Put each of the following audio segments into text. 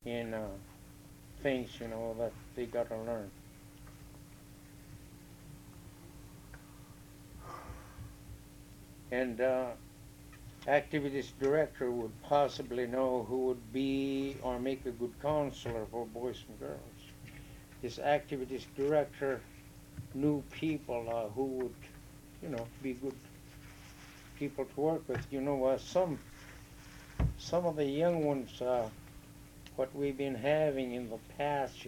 in things, that they got to learn. And activities director would possibly know who would be or make a good counselor for boys and girls. This activities director knew people who would, be good people to work with. Some of the young ones, what we've been having in the past,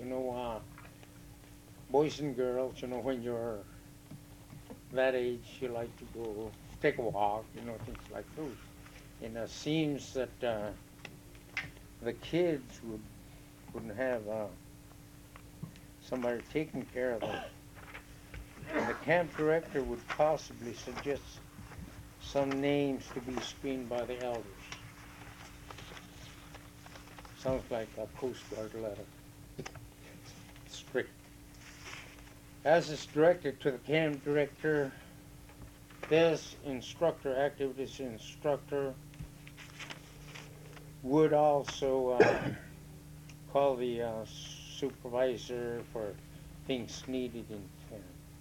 boys and girls, when you're that age, you like to go take a walk, things like those. And it seems that the kids wouldn't have somebody taking care of them. And the camp director would possibly suggest some names to be screened by the elders. Sounds like a Coast Guard letter. Strict. As is directed to the camp director, this instructor, activities instructor, would also call the supervisor for things needed in camp.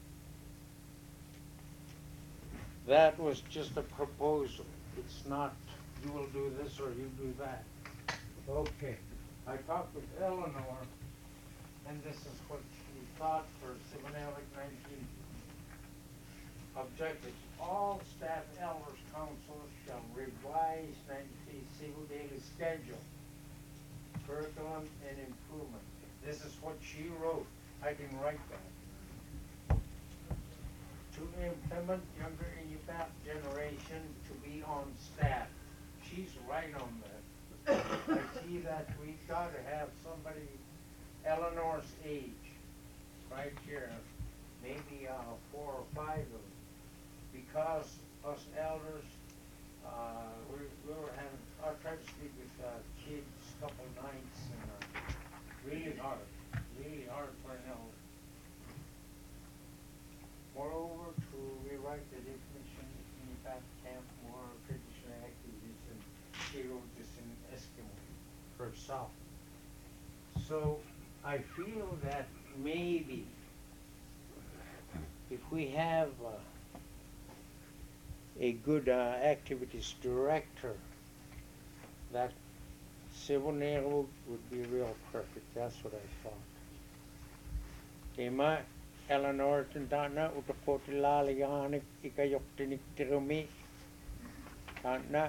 That was just a proposal. It's not you will do this or you do that. Okay. I talked with Eleanor, and this is what she thought for Sivanelic 19 objectives. All staff elders councils shall revise 93 civil daily schedule, curriculum and improvement. This is what she wrote. I can write that. To implement younger EFAP generation to be on staff. She's right on that. I see that we've got to have somebody Eleanor's age right here, maybe 4 or 5 of them, because us elders, we were having, I tried to speak with kids a couple nights, and really hard for an elder. Moreover, to rewrite the definition in that camp, more traditional activities, and she wrote this in Eskimo herself. So I feel that maybe if we have a good activities director, that Siboney would be real perfect. That's what I thought. Tema Eleanor tentana utakoti lalianik ikayoktinik tirumi tana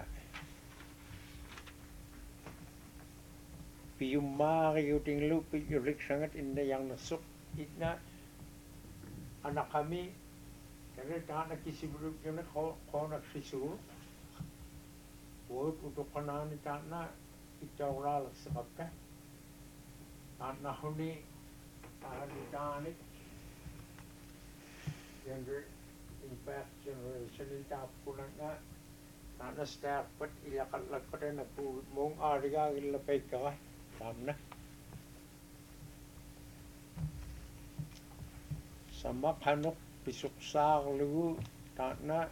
piyumari yuting lupi yurik sangat inda yang nasuk itna anak kami karena tana kisibuluk yun konak sisur wot utukanani tana itawral sa kapka tana huni tanik younger impact generation itap ko lang na staff pat ilakalag pa rin na po mong ariga ilapay ka tam na sa makanok pisok sa lugu ta na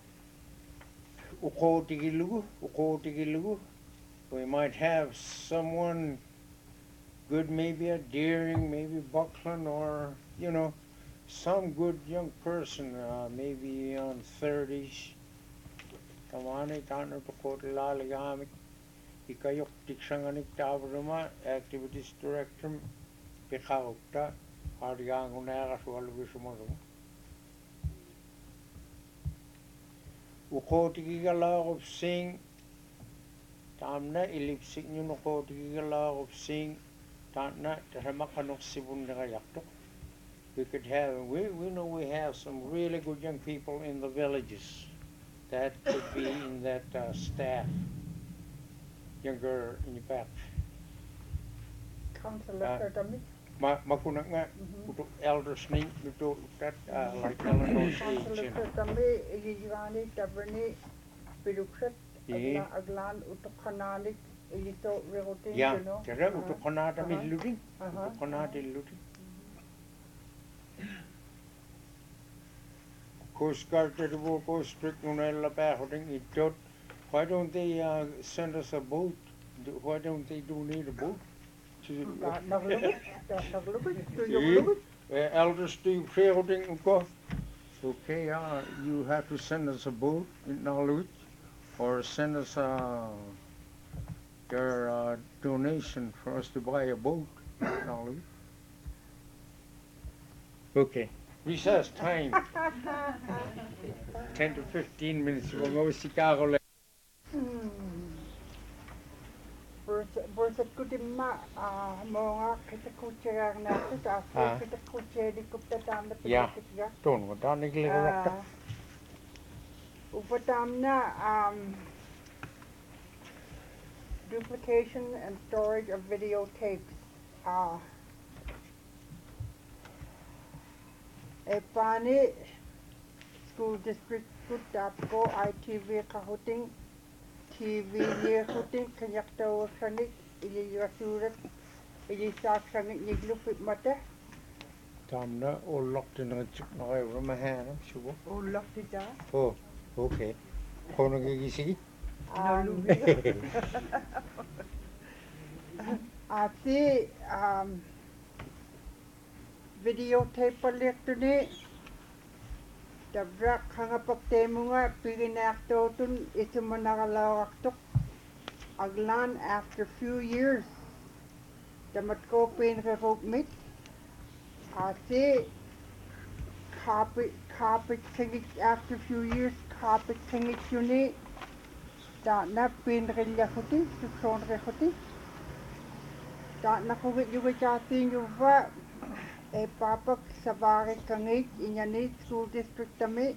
uko tigilugu we might have someone good, maybe a Deering, maybe Buckland, or some good young person, maybe on 30s. Kamani tano to kotilaligamik, ikayok tiksanganik tabruma, activities director, pikaukta, haryangunera swalvisumaro. Ukotigigalog of sing, tamna ilipsik nyo ukotigigalog of sing, Tana Tamakanok Sibun Nagayakto. We could have, we know we have some really good young people in the villages that could be in that staff, younger in fact. Councillor Kami. Makunak nga, elders ni, ito that like Eleanor's age. Councillor Kami, Igigani, Taberni, Piluksat, Aglan, Utokanalik, Ito Regotin, yeah, kaya utokanata miluting. Utokanata miluting. Coast Guard to the Coast Strict Nunella Pahoting, why don't they send us a boat? Why don't they do need a boat? Elders do fielding go. Okay, you have to send us a boat in Nalut, or send us your donation for us to buy a boat in Nalut. Okay. Recess time. 10 to 15 minutes. We'll go to Chicago. Bursat ko din mga kita kutsirang natin kita kutsiri ko tatam na pilitik ga. Don't want to neglect. Upatam na duplication and storage of videotapes. Pani school district put up go ITV kahuting TV niya kuting kanyak tawa sanik ili rasurat ili sak sanik niglupit mata. Tamna all locked in a chip na kayo from my hand, I'm sure. Oh, locked it down. Oh, okay. Kung nagigisi? Ati videotape palit to ni. Dabrak hangapagte mo nga piginakto tun ito mo nakalawaktok aglan after few years damat ko pinakakopmit ati kapit singit after few years kapit singit yun ni da na pinakilya kuti sukson ka kuti da na kugit yung ati yung ba papak sa bakit kangit inyanit school district kami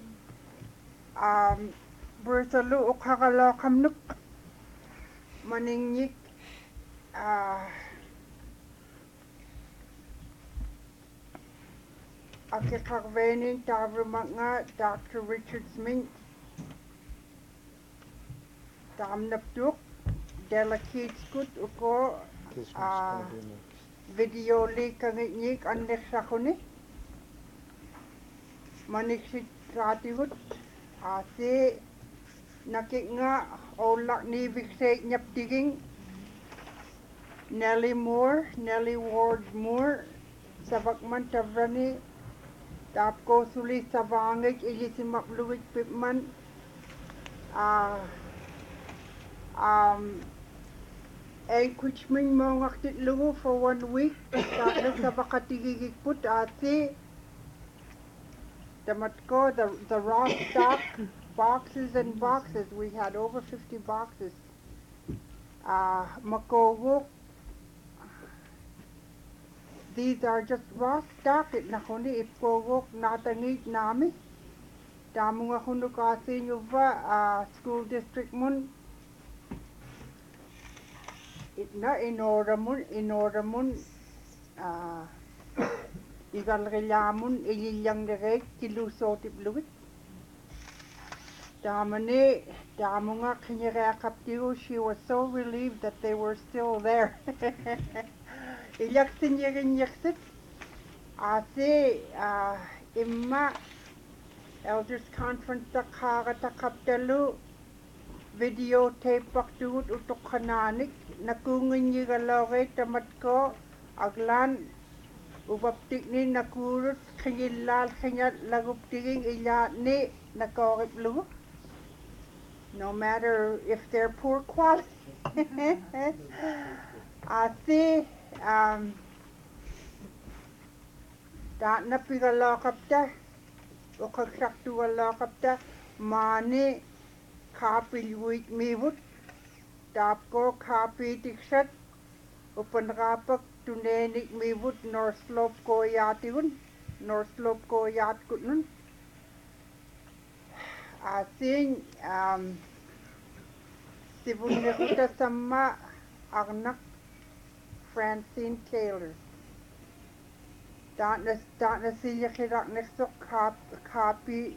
bersalu ukakala kamnuk maningik akikakvenin tavrumag nga Dr. Richard Smith tamnapduk delicate skut uko video li kangit annek sakuni maniksit katihut ase nakik nga olak ni viksek nyaptiging Nellie Ward Moore sabakman tavrani tapko suli savangik ilisimak luwit pipman Encouragement mo ngaktit lungo for 1 week. Tapos sa bakatigigig put ati. Damat ko, the raw stock, boxes and boxes. We had over 50 boxes. Makowok. These are just raw stock. Nakuni ipkowok natangit nami. Damong ako nukasi nyo ba school district mun. In order mun igalrilamun ililang direk kilusotip luwit damane damo nga kinyarakap tiyo she was so relieved that they were still there ilaksin yakin yaksit ase imma elders conference takakatakap talu videotape paktuhut utok kananik nakungin yi galaway tamat ko aglan upaptik ni nakurut kanyilal kanyat laguptiging ilat ni nakorip lu no matter if they're poor quality ati da na pigalakap ta o kagsaktu galakap ta mani copy with me would tap ko copy tiksat upan kapak tunenik me would nor slope ko yati un nor slope ko yat kun asing sibun kita sama anak Francine Taylor tak na siya kirak nesok copy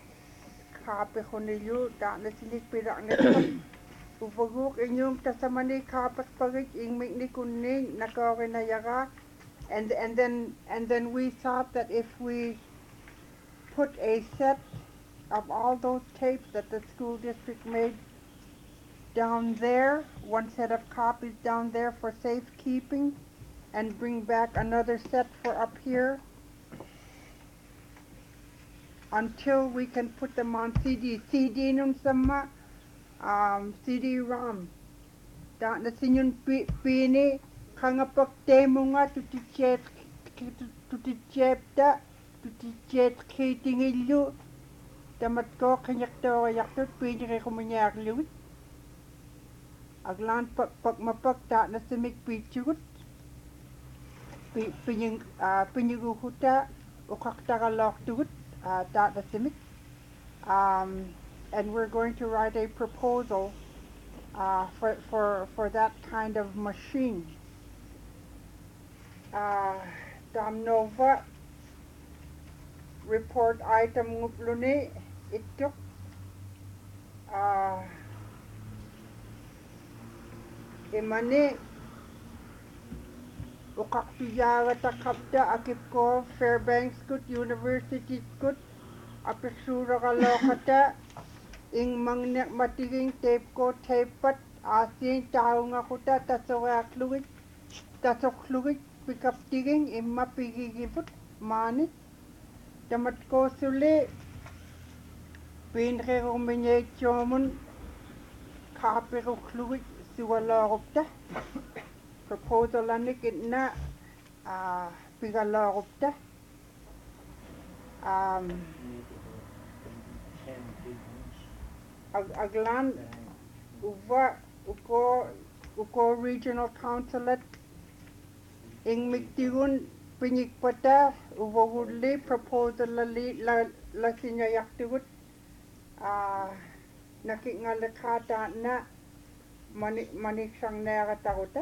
konilu tak na silik pirak nesok upaguk inyong tasamani kapas pagit ingmik ni kuning nakorenayaga and then we thought that if we put a set of all those tapes that the school district made down there, one set of copies down there for safekeeping, and bring back another set for up here until we can put them on CD. CD nung sama CD-ROM. Da na sinyon pini kangapak temo nga tutichet da tutichet kitingilyo tamat ko kanyakto yaktut pini kay kumanyak liwit aglan pag mapak da na simik pichugut pinyuguhuta ukaktakalok tugut da na simik and we're going to write a proposal for that kind of machine. Damnova report item ngupluni ituk imani ukaktuyaga takapta akipko Fairbanks kut University kut apisura kalokata ing mangnek matiging tape ko tapat asin tao nga kuta tasokluit pick up tiging imma pigigiput manit tamat ko suli pinre ruminye chomun kapiro kluit siwalorupta proposal anik itna pigalorupta aglan uva uko regional council ing miktigun pinyikpata uva hudli proposal la sinayaktigut nakingalakata na maniksang nagataguta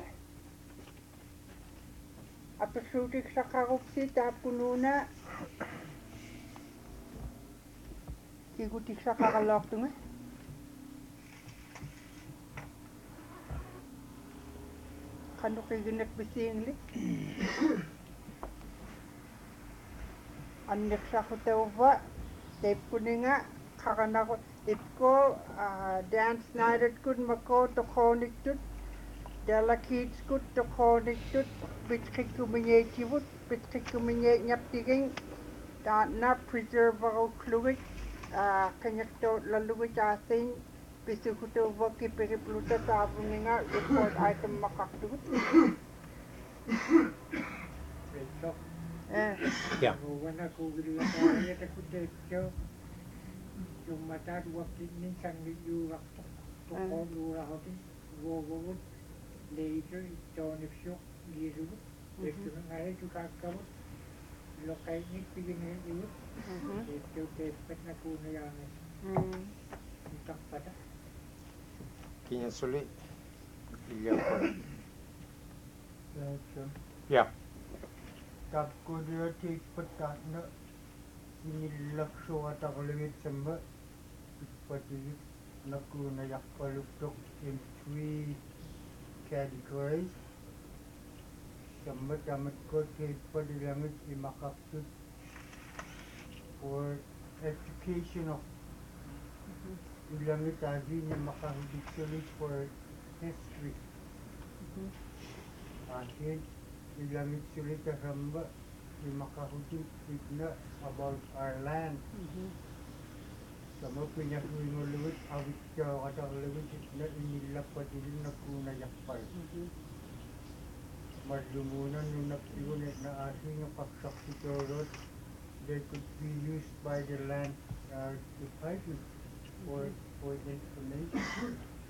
apasutik sa karupsi tapununa kigutik sa kakalok tunga kanu kiginek bisingli annek sa kutauva tape kuninga kakanako itko Dan Snyder kun mako tokonik tut dala kids kut tokonik tut bitkik kuminye kibut bitkik kuminye nyaptiging na preserve ako kluwit kanyak to laluwit asin pisukuto waki peripluta sabungi nga report item makaktugut Yeah. Wana kugila kaya takutyo yung mata wakit ni sang yu wakto ko lura hoti go later Johnny Shock giru itu ngai tu kakam lokai ni pigin ni itu tepet na kuna yang tak pada Kenya sulit. Yeah. tak ko dia tepet tak nak ini lakso atakalawit samba pati nakuna yakpaluktok in 3 categories samba tamat ko tepet langit imakaptut for educational langit adi niya makahidiksulit for history asin langit sulit sa samba makahudit na about our land. Sama pinyakuinguluit awit ka katakalawit na inilapad din na kuna yakpal. Madlumunan yung napigunit na asing yung pagsaksitorot that could be used by the land department for information.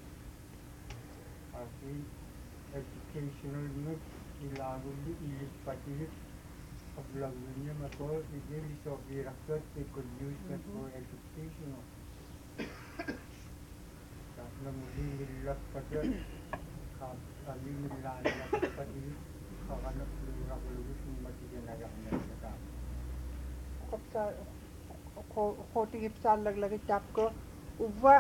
Asing educational note ilagod din ilipat din Paglagunya mako ini so direktur they could use that for educational. Karena muli nilap pada kami nilala pada karena pelurah lulus mati jenayahnya sekarang. Ko tigip sa laglagi tap ko uva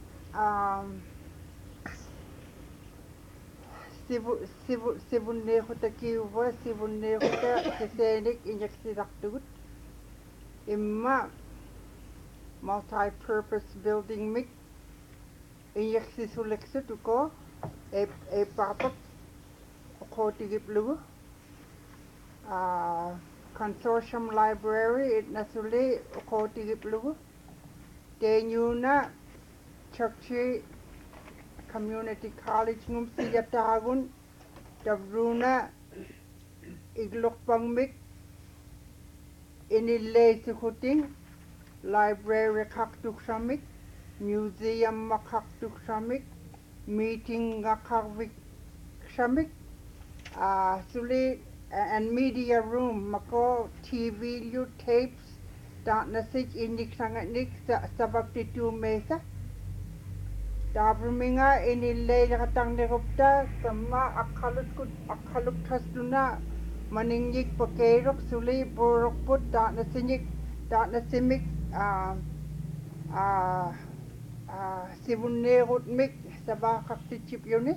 sivunnehuta kiuva sivunnehuta kisenik inyaksiraktugut imma multi-purpose building mik inyaksisuleksut uko papak ko tigip lugu consortium library it nasuli ukoti giplugu tenyuna chakchi community college ngum siyatagun tabruna iglokpangmik inillay sukuting library kaktuksamik museum makaktuksamik meeting ngakakvik samik suli and media room mako TV lu tapes tak nasik inik sangat nik sabab titu mesa Dabruminga inillay nakatang nikupta sama akaluk kasduna maningyik pakerok suli borokput tak nasimik sibunnerut mik sabah kaktichip yuni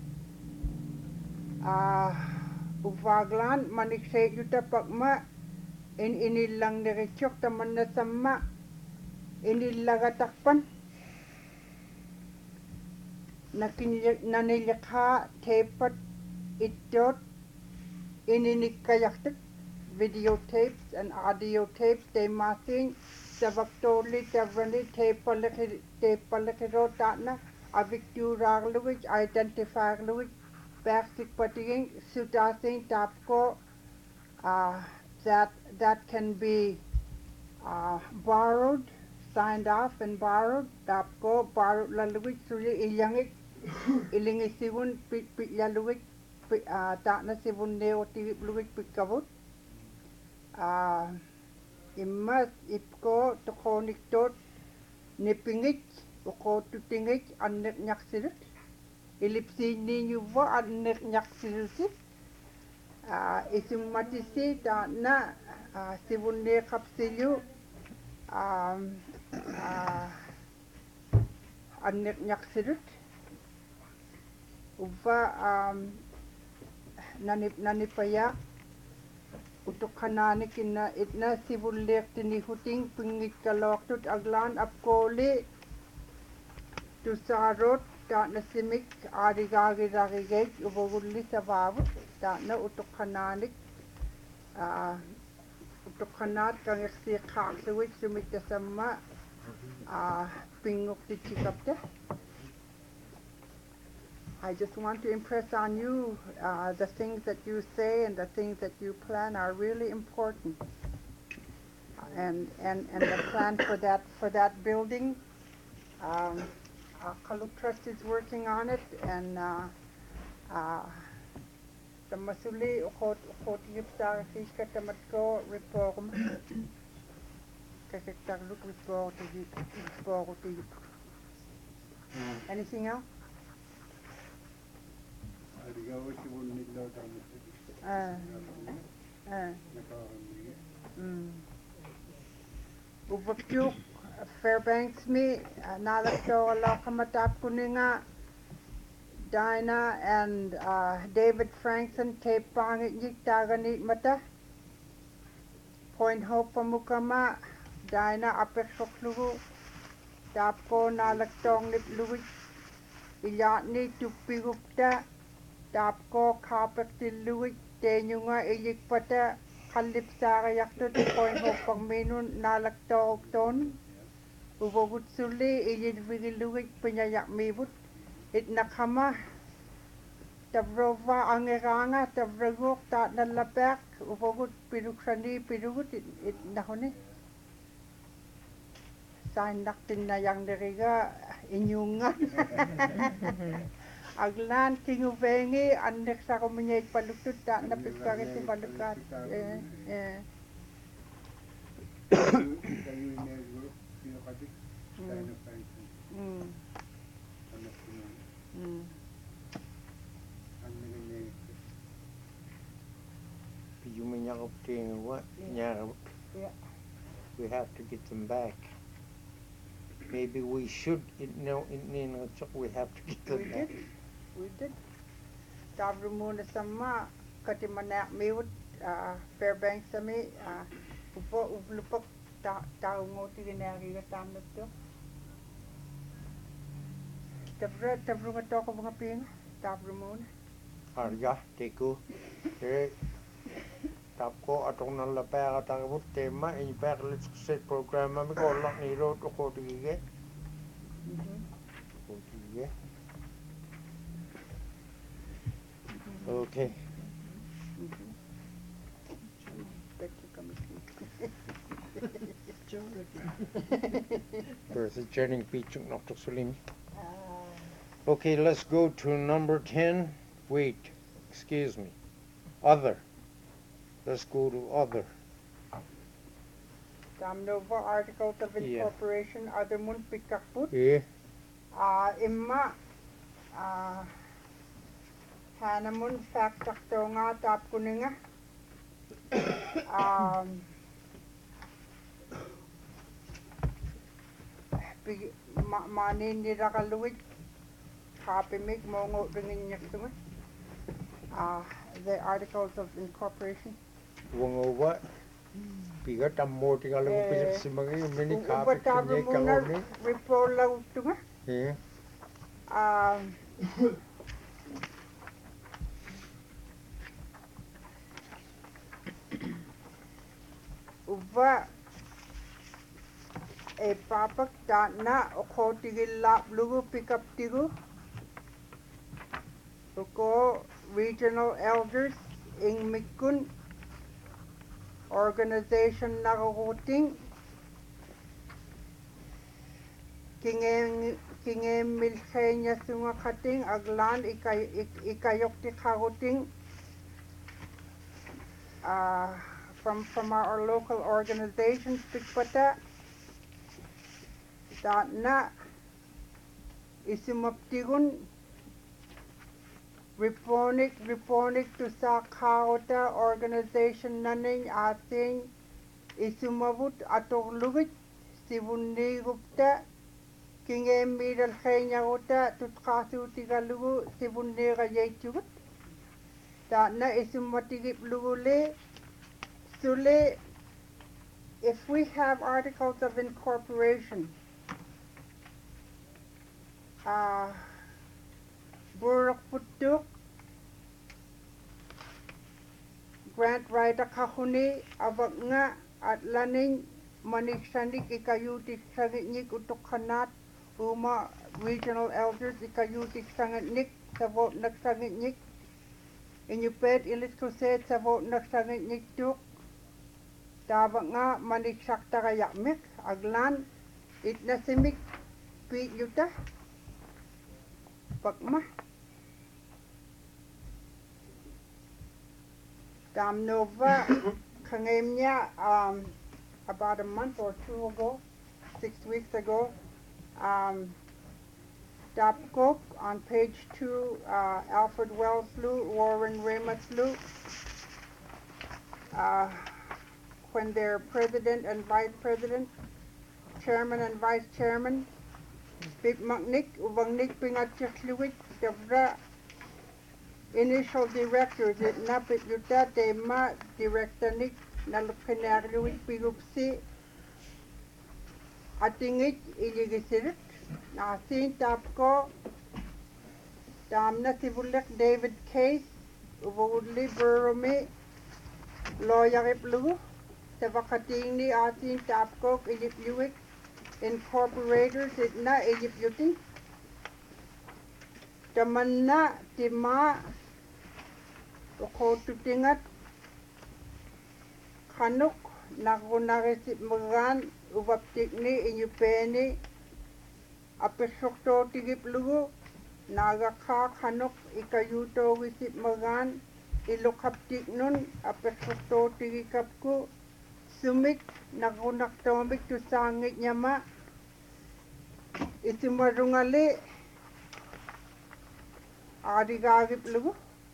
uvaglan maniksay yuta pakma inilang nirichok taman na sama inilagatakpan nanilakha tapat itot ininikayaktik videotapes and audio tapes they masing sabaktoli tavrani tapalakiro tatna aviktu ragluwich identify luwich baksik patiging sutasing tapko that can be borrowed signed off and borrowed tapko borrowed laluwich suli ilyangik ilingi sibun yaluwich takna sibun neo tigip luwich pikavut immas ipko tokoniktot nipingit uko tutingit annek nyaksirit ilipsini nyuwa annek nyaksirit isummatisi takna sibun ne kapsilyu annek nyaksirit uva nanipaya untuk kananik itna sibulek tinihuting pingit kaloktut aglan apkoli tusarot tak nasimik arigagiragigay uboguli sa babut tak na untuk kananik untuk kanat kang si kaksuwit sumita sama pingok tichikapte. I just want to impress on you the things that you say and the things that you plan are really important. And the plan for that building, Kaluk Trust is working on it, and the masuli ukot yipta kishka tamatko reform kakitagluk report to you. Anything else? Ubapyuk Fairbanks me nalakto alakamatap kuninga Dinah and David Frankson tape pangit yik taganit mata Point Hope pamukama Dinah apekoklugu tapko nalaktong nip luwit ilatni tupigupta tapko kapek tiluwit tenyunga ilikpata kalip sarayakto ti Point Hope pangminun nalakto okton ubogut suli ilidvigiluwit pinyayak mibut it nakama tabrova angeranga tabragok ta nalapek ubogut piruksani pirugut it nahone sign naktin na yang deriga inyungan aglan tinguvengi andek sa kuminyay palutut ta napipagit si palukat We have to get them back. Maybe we should, we have to get them back. We did. Tavrumuna sama katimanak miwut Fairbanks sami upo uvlupak taungoti ginagi ka tamnat to. Tavrunga to ko mga ping tavrumuna. Arya, teku. Tapko atong nalapera takabut tema in back let's set program mi ko lak ni ro to ko tige. Ko tige. Okay. Bertha Jennings Beachuk Dr. Sulim. Okay, let's go to number 10. Wait, excuse me. Other. Let's go to other. Nova Articles of Incorporation, other mun pikakput. Yeah. Imma hanamun faktak to nga tap kuninga. Manin nila kaluwit. Copy mig mongo ringin yaktunga. The Articles of Incorporation. Wangowa. Bigat ammo tinggal mo pisak si mga mini copy kanya kalau ni. Ripola utunga. Yeah. Uva papak dana oko tigil lap lugu pick up tigu. Uko regional elders ing mikun organization nakakuting kingem milkenya sunga kating aglan ikayok ti kakuting from our local organizations pikpata that na isumaptigun Riponik to sa kauta organization naning ating isumabut atong lugit sibundi gupta kingem midal kenya gupta tutkasu tigalugu sibundi gayaytugut that na isumatigip lugule sule if we have articles of incorporation Burak putuk grant writer kahuni abag nga at laning maniksanik ikayutik sangitnik utok kanat uma regional elders ikayutik sangitnik sa vote nagsangitnik inyupet ilit ko set sa vote nagsangitnik tuk tabag nga maniksakta kayakmik aglan itnasimik pit yuta pagma Nova Kangemia about a month or two ago, 6 weeks ago, Dapkop on page 2, Alfred Wells Lu, Warren Ramus Lu, when they're president and vice president, chairman and vice chairman, Big Magnik, Ubangnik Pingatchakluit, Devra, initial directors at napit yuta tema director nik nalupinarluit pigupsi atingit iligisirit nasin tapko damna sibulek David Case ubudli burumi lawyer iplu tabakating ni asin tapko ilipluit incorporators itna iliplutin tamanna tima Uko tutingat kanuk nakunarisip magan ubaptik ni inyupeni apisokto tigip lugu nagaka kanuk ikayuto wisip magan ilokaptik nun apisokto tigikapku sumik nakunaktomik tu sangit nyama isumarungali adigagip lugu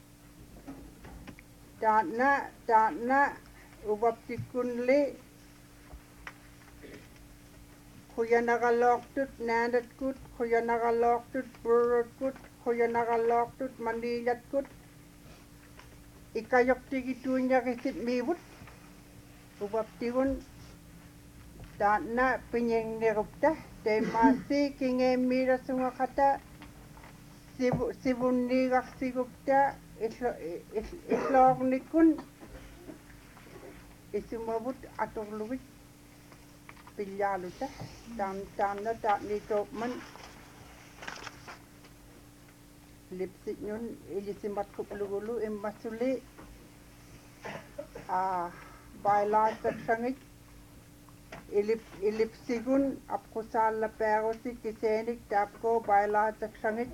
Dana ubaptikunli kuya nakaloktut nandat kut kuya nakaloktut burot kut kuya nakaloktut mandilat kut ikayok tigitunya kisit mibut ubaptikun dana pinyeng nerupta te masi kingem mira sunga kata sibun nigak sigupta islog nikun isumavut aturluvit pilyaluta taamna taatniitoopman lipsi'nun ilisimatkupluгулу immassuli bailaattaksangit ilipsigun apqusaallapaarusi kiseenik taapko bailaattaksangit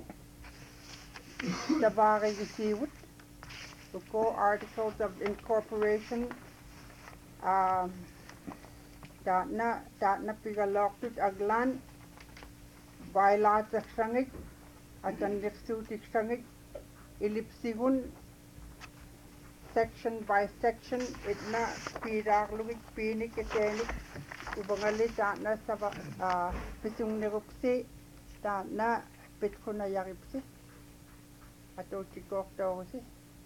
tavaarigisiivut ukko articles of incorporation taatna pigalortut aglaan bailaattaksangit atanlirsuutiksangit ilipsigun section by section itna piiraarlugit piinik kiseenik ubangali taatna sava pisungniruksi taatna pitkunayaripsi atuutikoortoorusi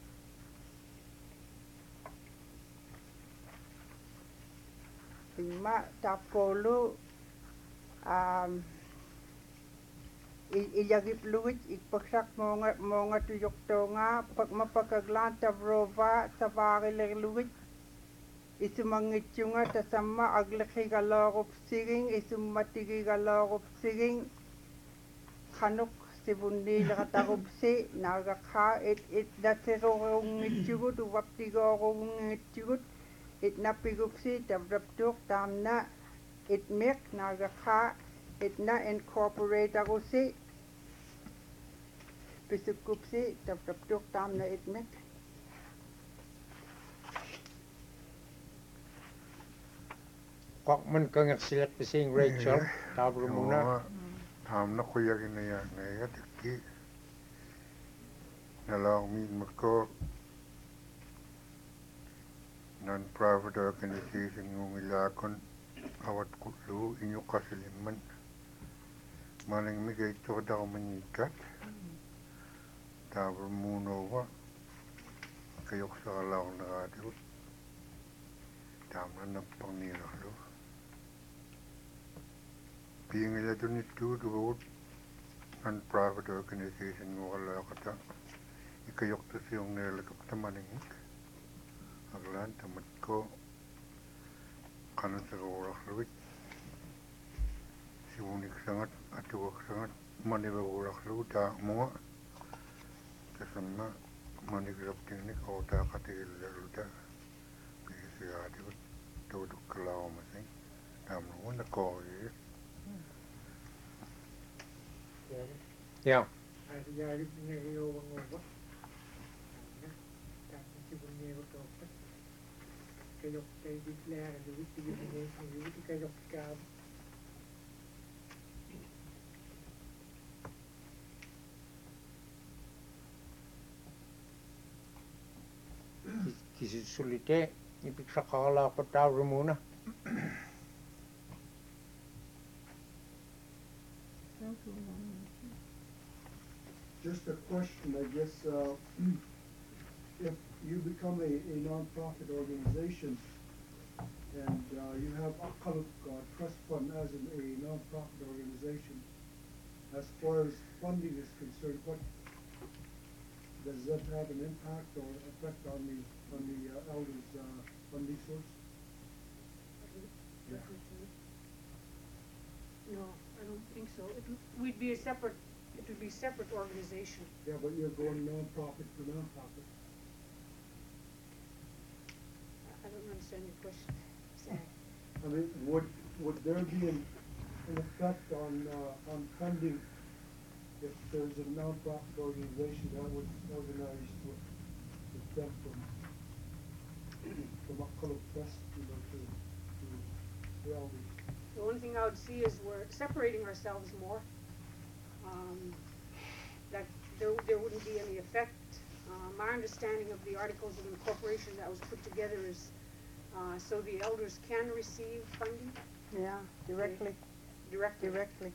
imma taappoolu iyagiplugit ikpaksak moonga tuyoktoonga pakmapakaglaan tavrova savaarilirlugit isumangitsunga tasamma agliqigaloorupsiging isummatigigaloorupsiging qanuk sivunniileqatarupsi naagaqaa it nasiruruungitsugut uvaptigooruungitsugut itnapigupsi tavraptuuq taamna itmiq naagaqaa itna incorporatearusi pisukkupsi tavraptuuq taamna itmiq Kwakman kangersilak pising Rachel tabrumuna taamna quyaginaya ngayatikki nalaangmiin makko non-profit organization ngungilakon awat kullu inyuqasilimman maling migaytordarmanyikat tabrumuunova kayuqsaqalaarneraatigut taamna napparniilerlu piingilatunittuut uvagut non-profit organization nguralaaqata ikayuqtasiorneerlakaqtamalingik aglaan tamatko qanasaruurarlugit sivuniksangat atugaksangat manivaruurarlugu taamunga tasamma manigilartingnik awtaaqatigillerluta pigisigaatigut tuutukkalaarumasing taamnuguna kooriis yeah kisisulite ipiksaqaralaaqpa tabrumuna Just a question, I guess, if you become a non-profit organization and you have Aqaluk Trust Fund as a non-profit organization, as far as funding is concerned, what does that have an impact or effect on the elders' funding source? Yeah. No, I don't think so. It would be separate organization. Yeah, but you're going non-profit for non-profit. I don't understand your question. Sorry. I mean, would there be an effect on funding if there's a non-profit organization that was organized with them from Aqaluk Trust, to elders? The only thing I would see is we're separating ourselves more. That there wouldn't be any effect. My understanding of the articles of incorporation that was put together is so the elders can receive funding. Yeah, directly. Directly.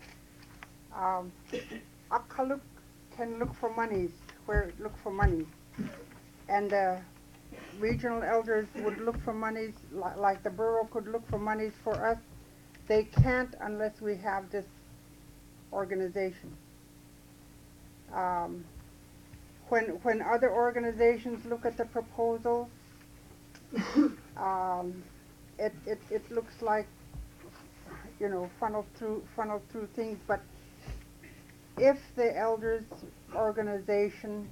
Aqaluk can look for monies, and regional elders would look for monies, like the borough could look for monies for us. They can't unless we have this organization. When other organizations look at the proposals, it looks like, funneled through things, but if the elders organization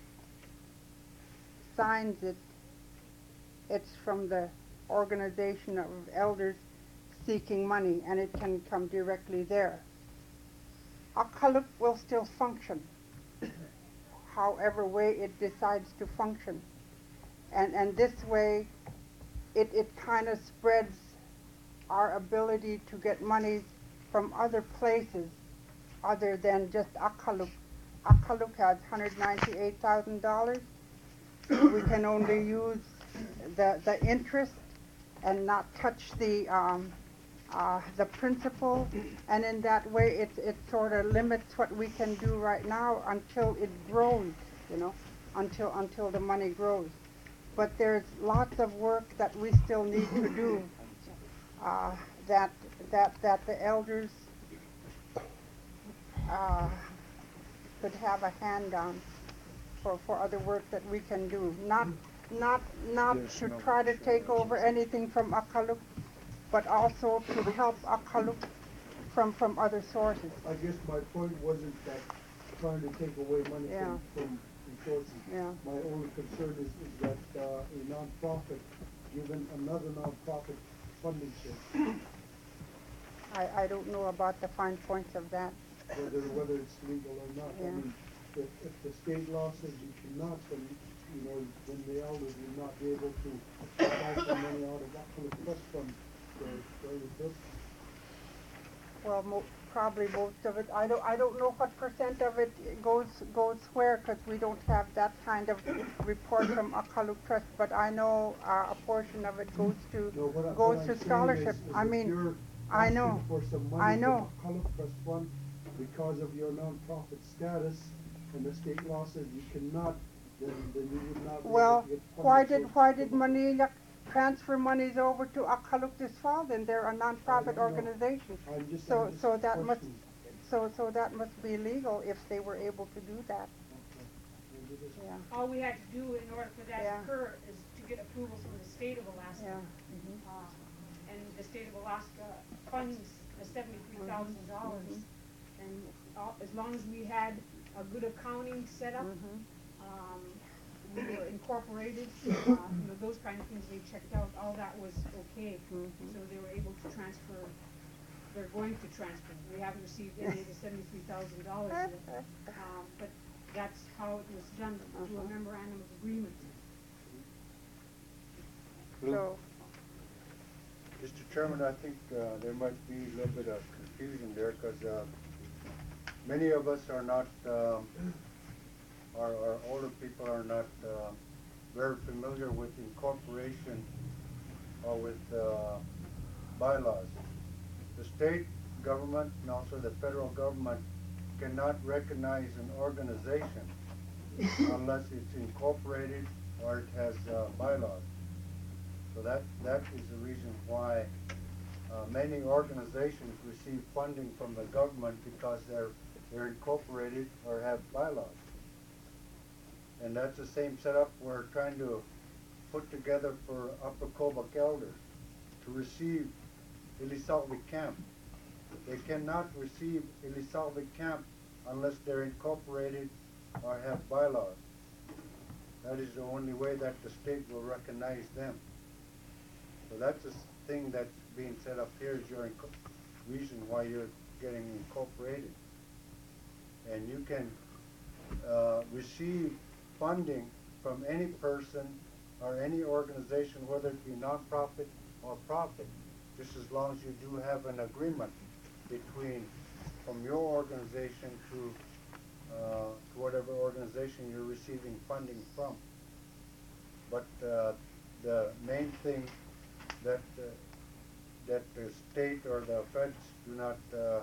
signs it, it's from the organization of elders seeking money, and it can come directly there. Akaluk will still function, however way it decides to function. And this way, it kind of spreads our ability to get monies from other places other than just Akaluk. Akaluk has $198,000. We can only use the interest and not touch the principal, and in that way it sort of limits what we can do right now until it grows, until the money grows. But there's lots of work that we still need to do, that the elders could have a hand on for other work that we can do. Not to try to take over anything from Akaluk, but also to help Akaluk from other sources. I guess my point wasn't that trying to take away money Yeah. from sources. Yeah. My only concern is that a nonprofit given another nonprofit funding source, I don't know about the fine points of that. whether it's legal or not. Yeah. I mean, if the state law says you cannot, then then the elders will not be able to apply for money out of that trust fund for the purpose. Well, probably most of it. I don't know what percent of it goes where, because we don't have that kind of report from Akaluk Trust. But I know a portion of it goes to No, what I'm saying scholarship. is I if mean, you're I asking know. for some money I know. from Akaluk Trust Fund because of your nonprofit status, and the state law says you cannot, then you would not be Well, able to get funding. why did Manila transfer monies over to Akaluk this fall? Then they're a nonprofit know. organization. I'm just So that must questioning. so that must be legal if they were able to do that. Okay. Maybe this- Yeah. All we had to do in order for that Yeah. to occur is to get approval from the state of Alaska. Yeah. And the state of Alaska funds the $73,000. And as long as we had a good accounting set up, we were incorporated, those kind of things they checked out, all that was okay. So they were able to transfer, they're going to transfer. We haven't received any of the $73,000 yet. But that's how it was done, through a memorandum of agreement. So Mr. Chairman, I think there might be a little bit of confusion there because many of us are not, our older people are not very familiar with incorporation or with bylaws. The state government and also the federal government cannot recognize an organization unless it's incorporated or it has bylaws. So that is the reason why many organizations receive funding from the government because they're incorporated or have bylaws. And that's the same setup we're trying to put together for Upper Kobuk elders to receive Ilisalvi Camp. They cannot receive Ilisalvi Camp unless they're incorporated or have bylaws. That is the only way that the state will recognize them. So that's the thing that's being set up here is your reason why you're getting incorporated. And you can receive funding from any person or any organization, whether it be nonprofit or profit, just as long as you do have an agreement between from your organization to whatever organization you're receiving funding from. But the main thing that the state or the feds do not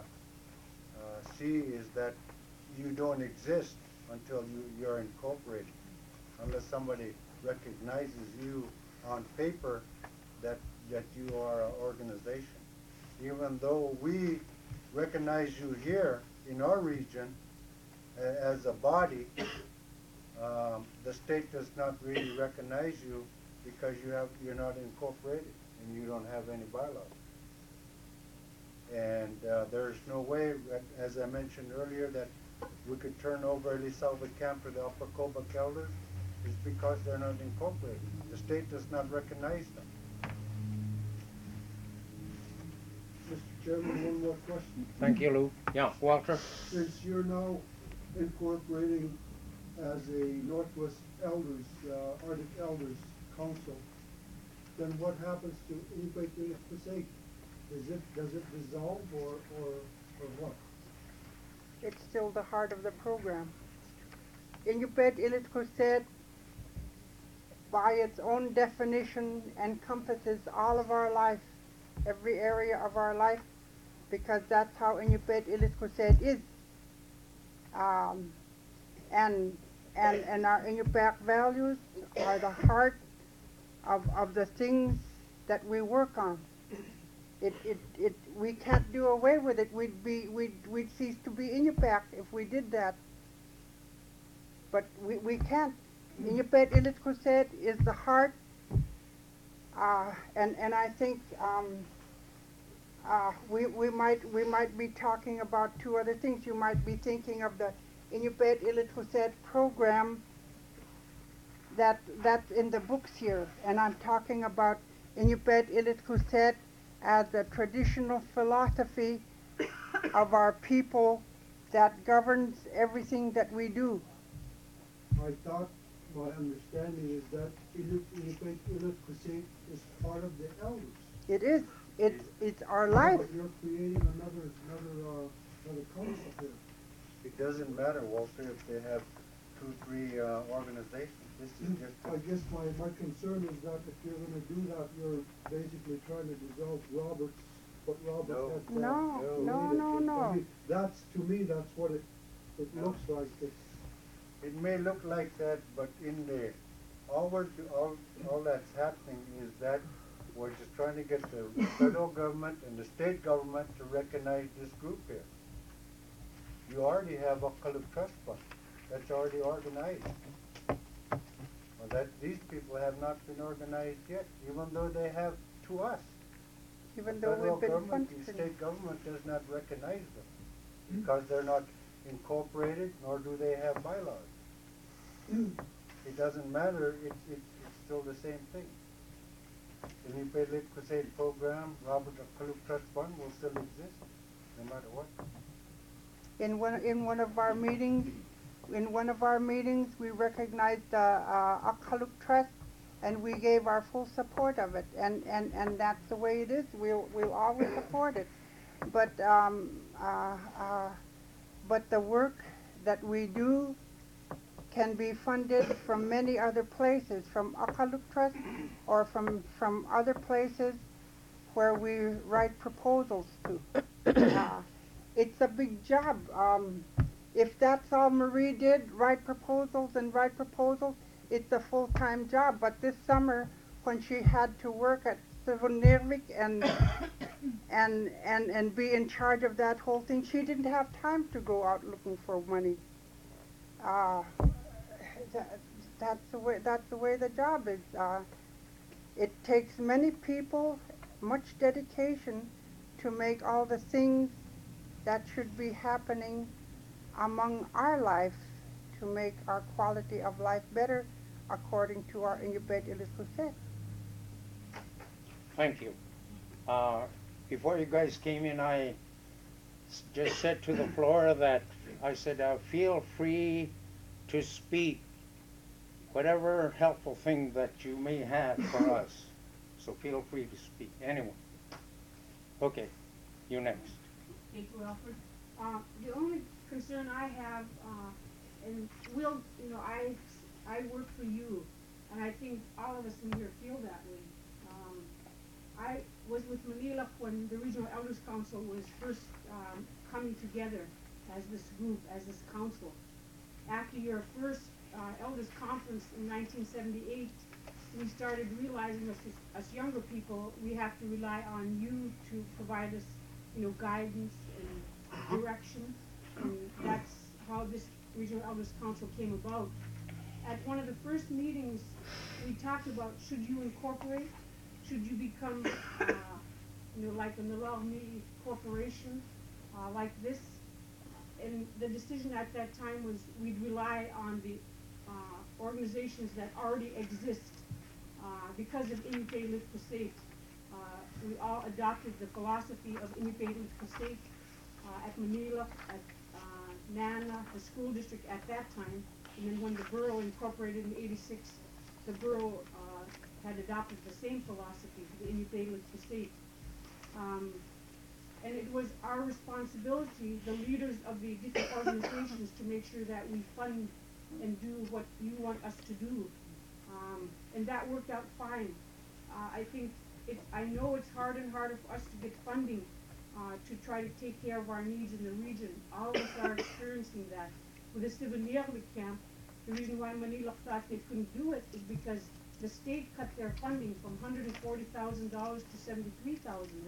see is that you don't exist until you're incorporated, unless somebody recognizes you on paper that you are an organization. Even though we recognize you here in our region as a body, the state does not really recognize you because you're not incorporated and you don't have any bylaws. And there's no way, as I mentioned earlier, that we could turn over Elizalde Camp to the Upper Kobuk Elders is because they're not incorporated. The state does not recognize them. Mr. Chairman, one more question. Thank you, Lou. Yeah, Walter? Since you're now incorporating as a Northwest Elders, Arctic Elders Council, then what happens to Inupiat Crusade? Does it dissolve or what? It's still the heart of the program. Inupiat Crusade, by its own definition, encompasses all of our life, every area of our life, because that's how Inupiat Crusade is. And our Inupiat values are the heart of the things that we work on. We can't do away with it. We'd cease to be Inupiat if we did that. But we can't. Inupiat Crusade is the heart, and I think we might be talking about two other things. You might be thinking of the Inupiat Crusade program that's in the books here, and I'm talking about Inupiat Crusade as the traditional philosophy of our people that governs everything that we do. I thought my understanding is that Inupiat Crusade is part of the elders. It is. It's our Yeah, life. but you're creating another council here. It doesn't matter, Walter, if they have 2, 3 organizations. This is just I guess my concern is that if you're gonna do that, you're basically trying to dissolve Roberts, what Roberts No. had. No. I mean, that's, to me, that's what it looks like. It may look like that, but in there, all that's happening is that we're just trying to get the federal government and the state government to recognize this group here. You already have Ukkaluk Trust Fund. That's already organized. Well, these people have not been organized yet, even though they have to us. Even The though federal we've been government and functioning. state government does not recognize them because they're not incorporated, nor do they have bylaws. It doesn't matter, it's still the same thing. The Inupiat Crusade program, Robert Ukkaluk Trust Fund will still exist, no matter what. In one of our meetings, we recognized Ukkaluk Trust, and we gave our full support of it, and that's the way it is. We'll always support it, but the work that we do can be funded from many other places, from Ukkaluk Trust or from other places where we write proposals to. It's a big job. If that's all Marie did, write proposals, it's a full-time job. But this summer, when she had to work at Sivonirvik and be in charge of that whole thing, she didn't have time to go out looking for money. That's the way the job is. It takes many people, much dedication, to make all the things that should be happening among our life to make our quality of life better, according to our Inupiat Crusade. Thank you. Before you guys came in, I just said to the floor that I said, feel free to speak whatever helpful thing that you may have for us. So feel free to speak. Anyone? Okay, you next. Thank you, Alfred. The only concern I have, and Will, I work for you, and I think all of us in here feel that way. I was with Manila when the Regional Elders Council was first coming together as this group, as this council. After your first Elders Conference in 1978, we started realizing as younger people, we have to rely on you to provide us, guidance and direction. And that's how this Regional Elders Council came about. at one of the first meetings, we talked about, should you incorporate? Should you become, like a Nalal corporation, like this? And the decision at that time was we'd rely on the organizations that already exist. Because of Inupiaq Pasait, we all adopted the philosophy of Inupiaq Pasait at Manila, at Nana, the school district at that time. And then when the borough incorporated in '86, the borough had adopted the same philosophy, the Inupiaq Pasait. And it was our responsibility, the leaders of the different organizations, to make sure that we fund and do what you want us to do. And that worked out fine. I think I know it's harder and harder for us to get funding to try to take care of our needs in the region. All of us are experiencing that. With the Sivanirli camp, the reason why Manila thought they couldn't do it is because the state cut their funding from $140,000 to $73,000.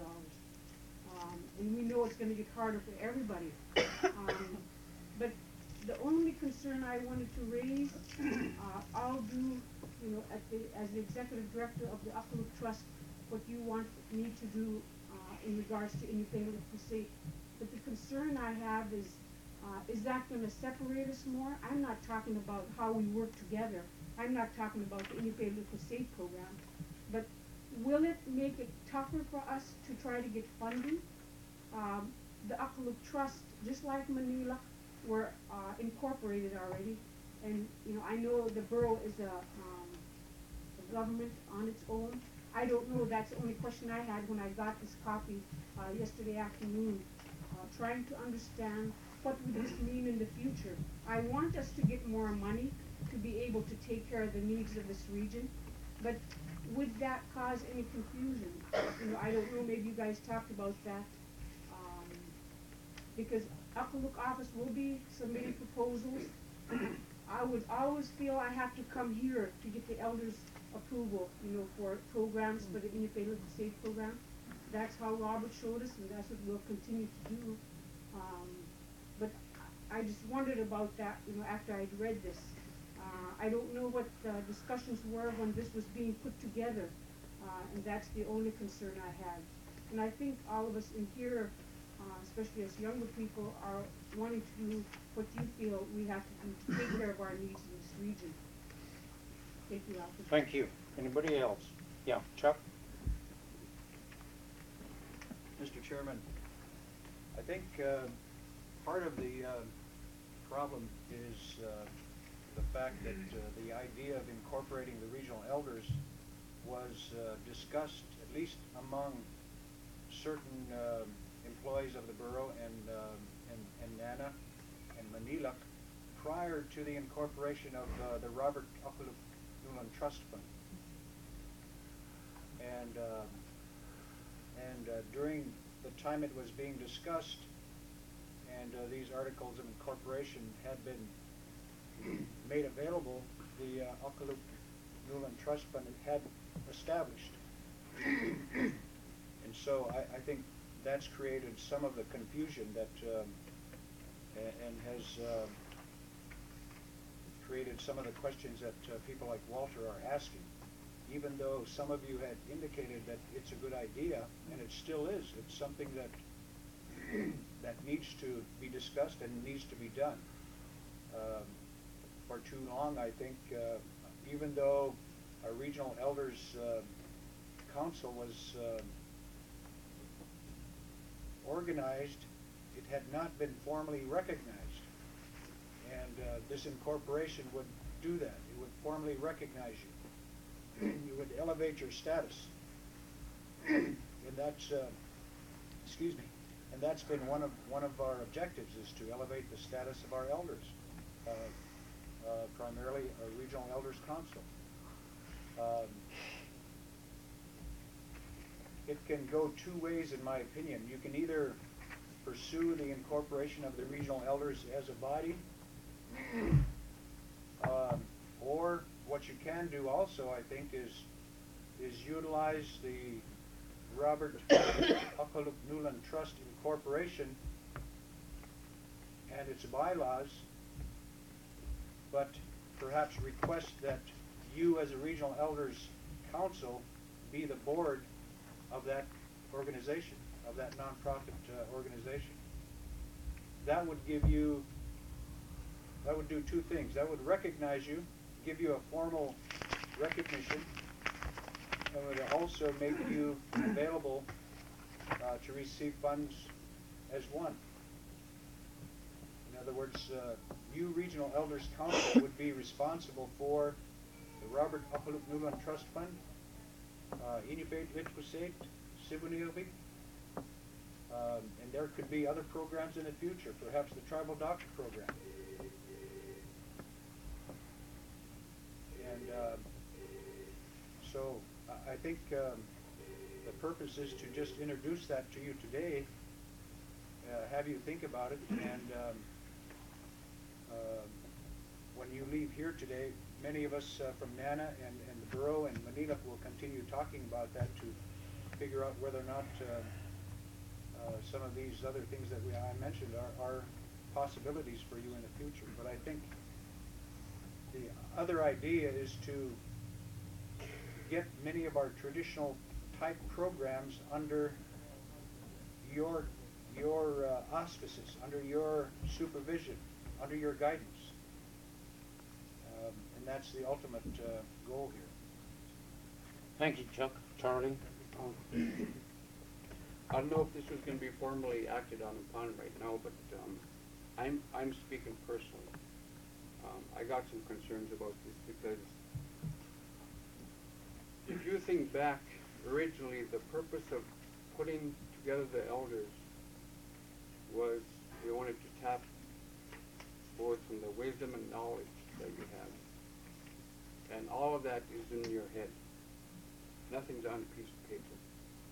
And we know it's going to get harder for everybody. But the only concern I wanted to raise, I'll do, as the executive director of the Akaluk Trust, what you want me to do in regards to Inupiaq Pasait. But the concern I have is that going to separate us more? I'm not talking about how we work together. I'm not talking about the Inupiaq Pasait program. But will it make it tougher for us to try to get funding? The Akaluk Trust, just like Manila, were incorporated already. And, I know the borough is a government on its own. I don't know, that's the only question I had when I got this copy yesterday afternoon, trying to understand what would this mean in the future. I want us to get more money to be able to take care of the needs of this region, but would that cause any confusion? I don't know, maybe you guys talked about that, because Akaluk office will be submitting proposals. I would always feel I have to come here to get the elders' approval, for programs for the Inupiaq Pasait program. That's how Robert showed us, and that's what we'll continue to do. But I just wondered about that, after I'd read this. I don't know what the discussions were when this was being put together, and that's the only concern I had. And I think all of us in here, especially as younger people, are wanting to do what you feel we have to do to take care of our needs in this region. Thank you, Alfred. Thank you. Anybody else? Yeah, Chuck? Mr. Chairman, I think part of the problem is the fact that the idea of incorporating the regional elders was discussed, at least among certain employees of the borough and Nana and Manila, prior to the incorporation of the Robert Akaluk Newland Trust Fund. And during the time it was being discussed, and these articles of incorporation had been made available, the Akaluk Newland Trust Fund had established. And so I think that's created some of the confusion that and has created some of the questions that people like Walter are asking. Even though some of you had indicated that it's a good idea, and it still is, it's something that that needs to be discussed and needs to be done. For too long, I think, even though our regional elders council was organized, it had not been formally recognized. And this incorporation would do that. It would formally recognize you. You would elevate your status. And that's, excuse me, and that's been one of our objectives, is to elevate the status of our elders, primarily our regional elders council. It can go two ways, in my opinion. You can either pursue the incorporation of the regional elders as a body, or what you can do also, I think, is utilize the Robert Akaluk Newland Trust Incorporation and its bylaws, but perhaps request that you as a regional elders council be the board of that organization, of that nonprofit organization. That would give you, that would do two things. That would recognize you, give you a formal recognition, and would also make you available to receive funds as one. In other words, you Regional Elders Council would be responsible for the Robert Apaluk Nulan Trust Fund, Inipate Vitkusate, Sibuniobi, and there could be other programs in the future, perhaps the Tribal Doctor Program. And so I think the purpose is to just introduce that to you today, have you think about it, and when you leave here today, many of us from NANA and the Borough and Manila will continue talking about that to figure out whether or not some of these other things that I mentioned are possibilities for you in the future. But I think the other idea is to get many of our traditional type programs under your auspices, under your supervision, under your guidance. And that's the ultimate goal here. Thank you, Chuck. Charlie? I don't know if this was going to be formally acted on upon right now, but I'm speaking personally. I got some concerns about this because if you think back, originally the purpose of putting together the elders was we wanted to tap forth from the wisdom and knowledge that you have. And all of that is in your head. Nothing's on a piece of paper.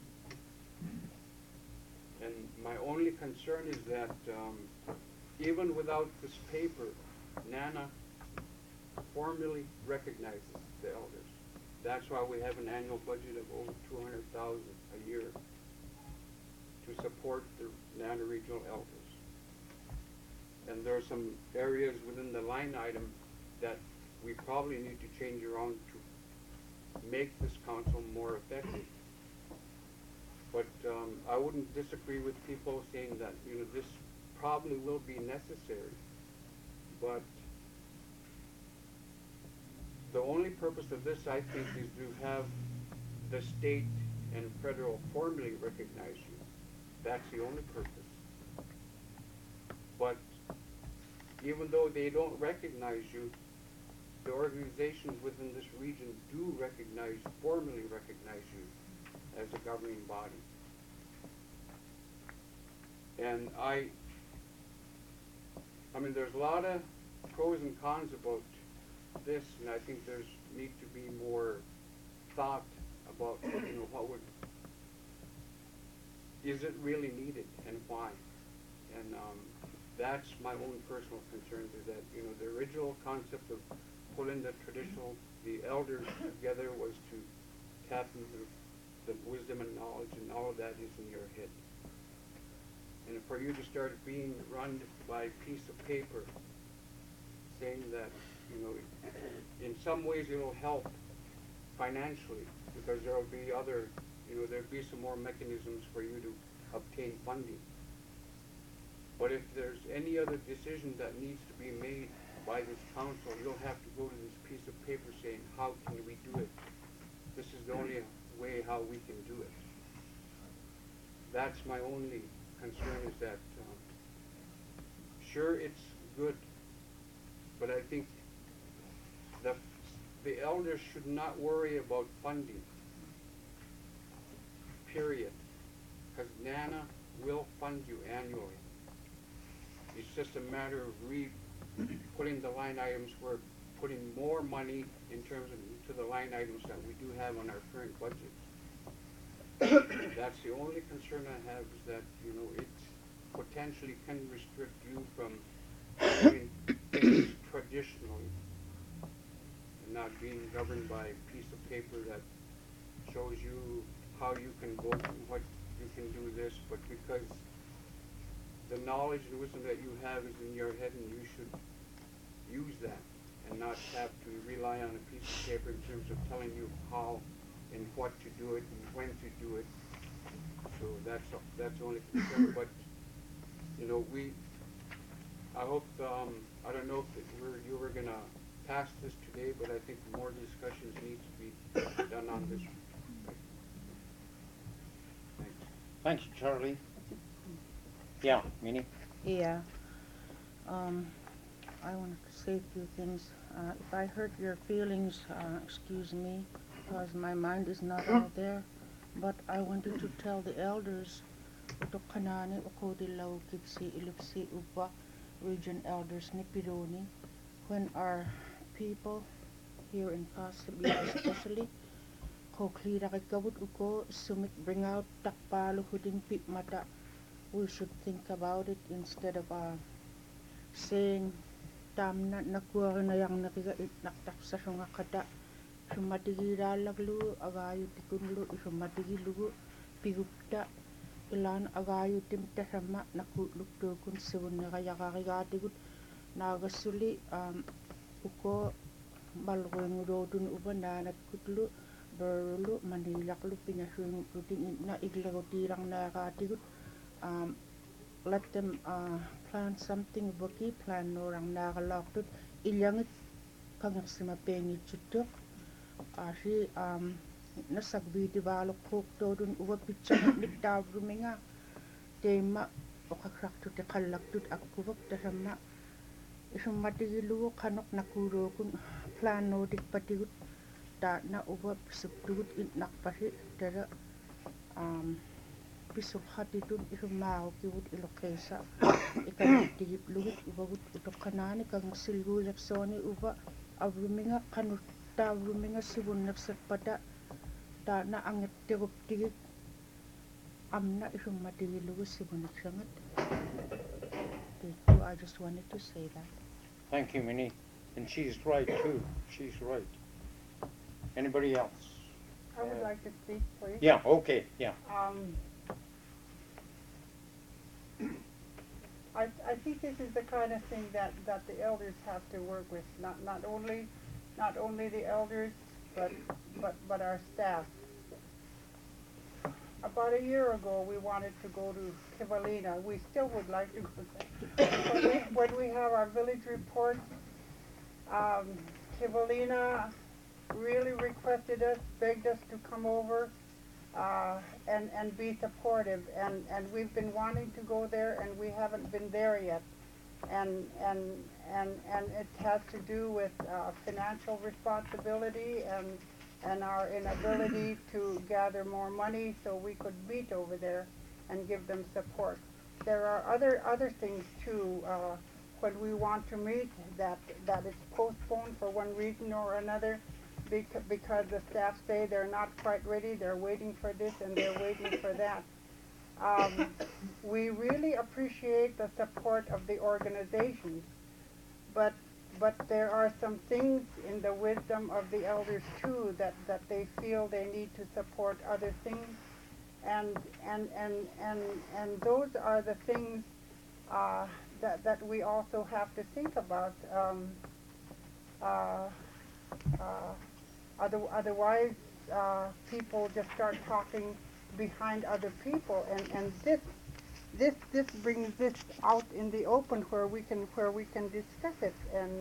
And my only concern is that even without this paper, NANA formally recognizes the elders. That's why we have an annual budget of over $200,000 a year to support the NANA regional elders. And there are some areas within the line item that we probably need to change around to make this council more effective. But I wouldn't disagree with people saying that, you know, this probably will be necessary. But the only purpose of this, I think, is to have the state and federal formally recognize you. That's the only purpose. But even though they don't recognize you, the organizations within this region do recognize, formally recognize you as a governing body. And I mean, there's a lot of pros and cons about this, and I think there's need to be more thought about, you know, what would, is it really needed and why? And that's my own personal concerns, is that, you know, the original concept of pulling the traditional, the elders together was to tap into the wisdom and knowledge, and all of that is in your head. And for you to start being run by a piece of paper saying that, you know, in some ways it'll help financially because there will be other, you know, there'll be some more mechanisms for you to obtain funding. But if there's any other decision that needs to be made by this council, you'll have to go to this piece of paper saying, how can we do it? This is the only way how we can do it. That's my only concern, is that sure, it's good, but I think the elders should not worry about funding, period, because NANA will fund you annually. It's just a matter of putting the line items, we're putting more money in terms of to the line items that we do have on our current budget. That's the only concern I have, is that, you know, it potentially can restrict you from doing things traditionally and not being governed by a piece of paper that shows you how you can vote and what you can do this, but because the knowledge and wisdom that you have is in your head, and you should use that and not have to rely on a piece of paper in terms of telling you how and what to do it and when to do it. So that's the only concern. But you know, I hope I don't know if you were gonna pass this today, but I think more discussions need to be done on this. Thanks. Thank you, Charlie. Yeah, Minnie? Yeah. I wanted to say a few things. If I hurt your feelings, excuse me, because my mind is not all there. But I wanted to tell the elders, utok kanani ukodilaw kiksi ilipsi upa region elders ni Pironi, when our people here in Kasabia especially, koklira kikabut uko sumit bring out takpalo huding pip mata. We should think about it instead of saying tam na nakuha na yang nakiga naktak sa sunga kada sumatigi laglu agayo tikunlu sumatigi lugu pigupta ilan agayo timta sama nakutlukto kun sibun na kaya kakigatigut nagasuli uko balweng rodun ubananat kutlu berlu manilaklu pinasuing ruting na iglagotirang nakatigut let them plant something baki plan norang nakalaktot ilyangit kangaksima pengi chutok asi nasagbiti balok kokto dun uwa pitsangat nitavruminga tema okakraktot kalaktut akubak tasama isumatigilu kanok nakuro kun plan no dik patigut ta na uwa subtugut nakpasi tara pisok hatitun isumao kiwut ilokesa ikantigip lugut ubagut utok kanani kang silgu laksoni uba avruminga kanut ta avruminga sibun naksat pada ta na anget tegup tigit amna isumatigi lugut sibun naksangat. I just wanted to say that. Thank you, Minnie. And she's right, too. She's right. Anybody else? I would like to speak, please. Yeah, okay, yeah. I think this is the kind of thing that the elders have to work with, not only the elders, but our staff. About a year ago, we wanted to go to Kivalina. We still would like to go there. When we have our village report, Kivalina really requested us, begged us to come over and be supportive. And we've been wanting to go there, and we haven't been there yet. And it has to do with financial responsibility and our inability to gather more money so we could meet over there and give them support. There are other things too when we want to meet that it's postponed for one reason or another because the staff say they're not quite ready, they're waiting for this and they're waiting for that. We really appreciate the support of the organizations, but there are some things in the wisdom of the elders too that they feel they need to support other things, and those are the things that we also have to think about. Otherwise, people just start talking behind other people, and this brings this out in the open where we can discuss it, and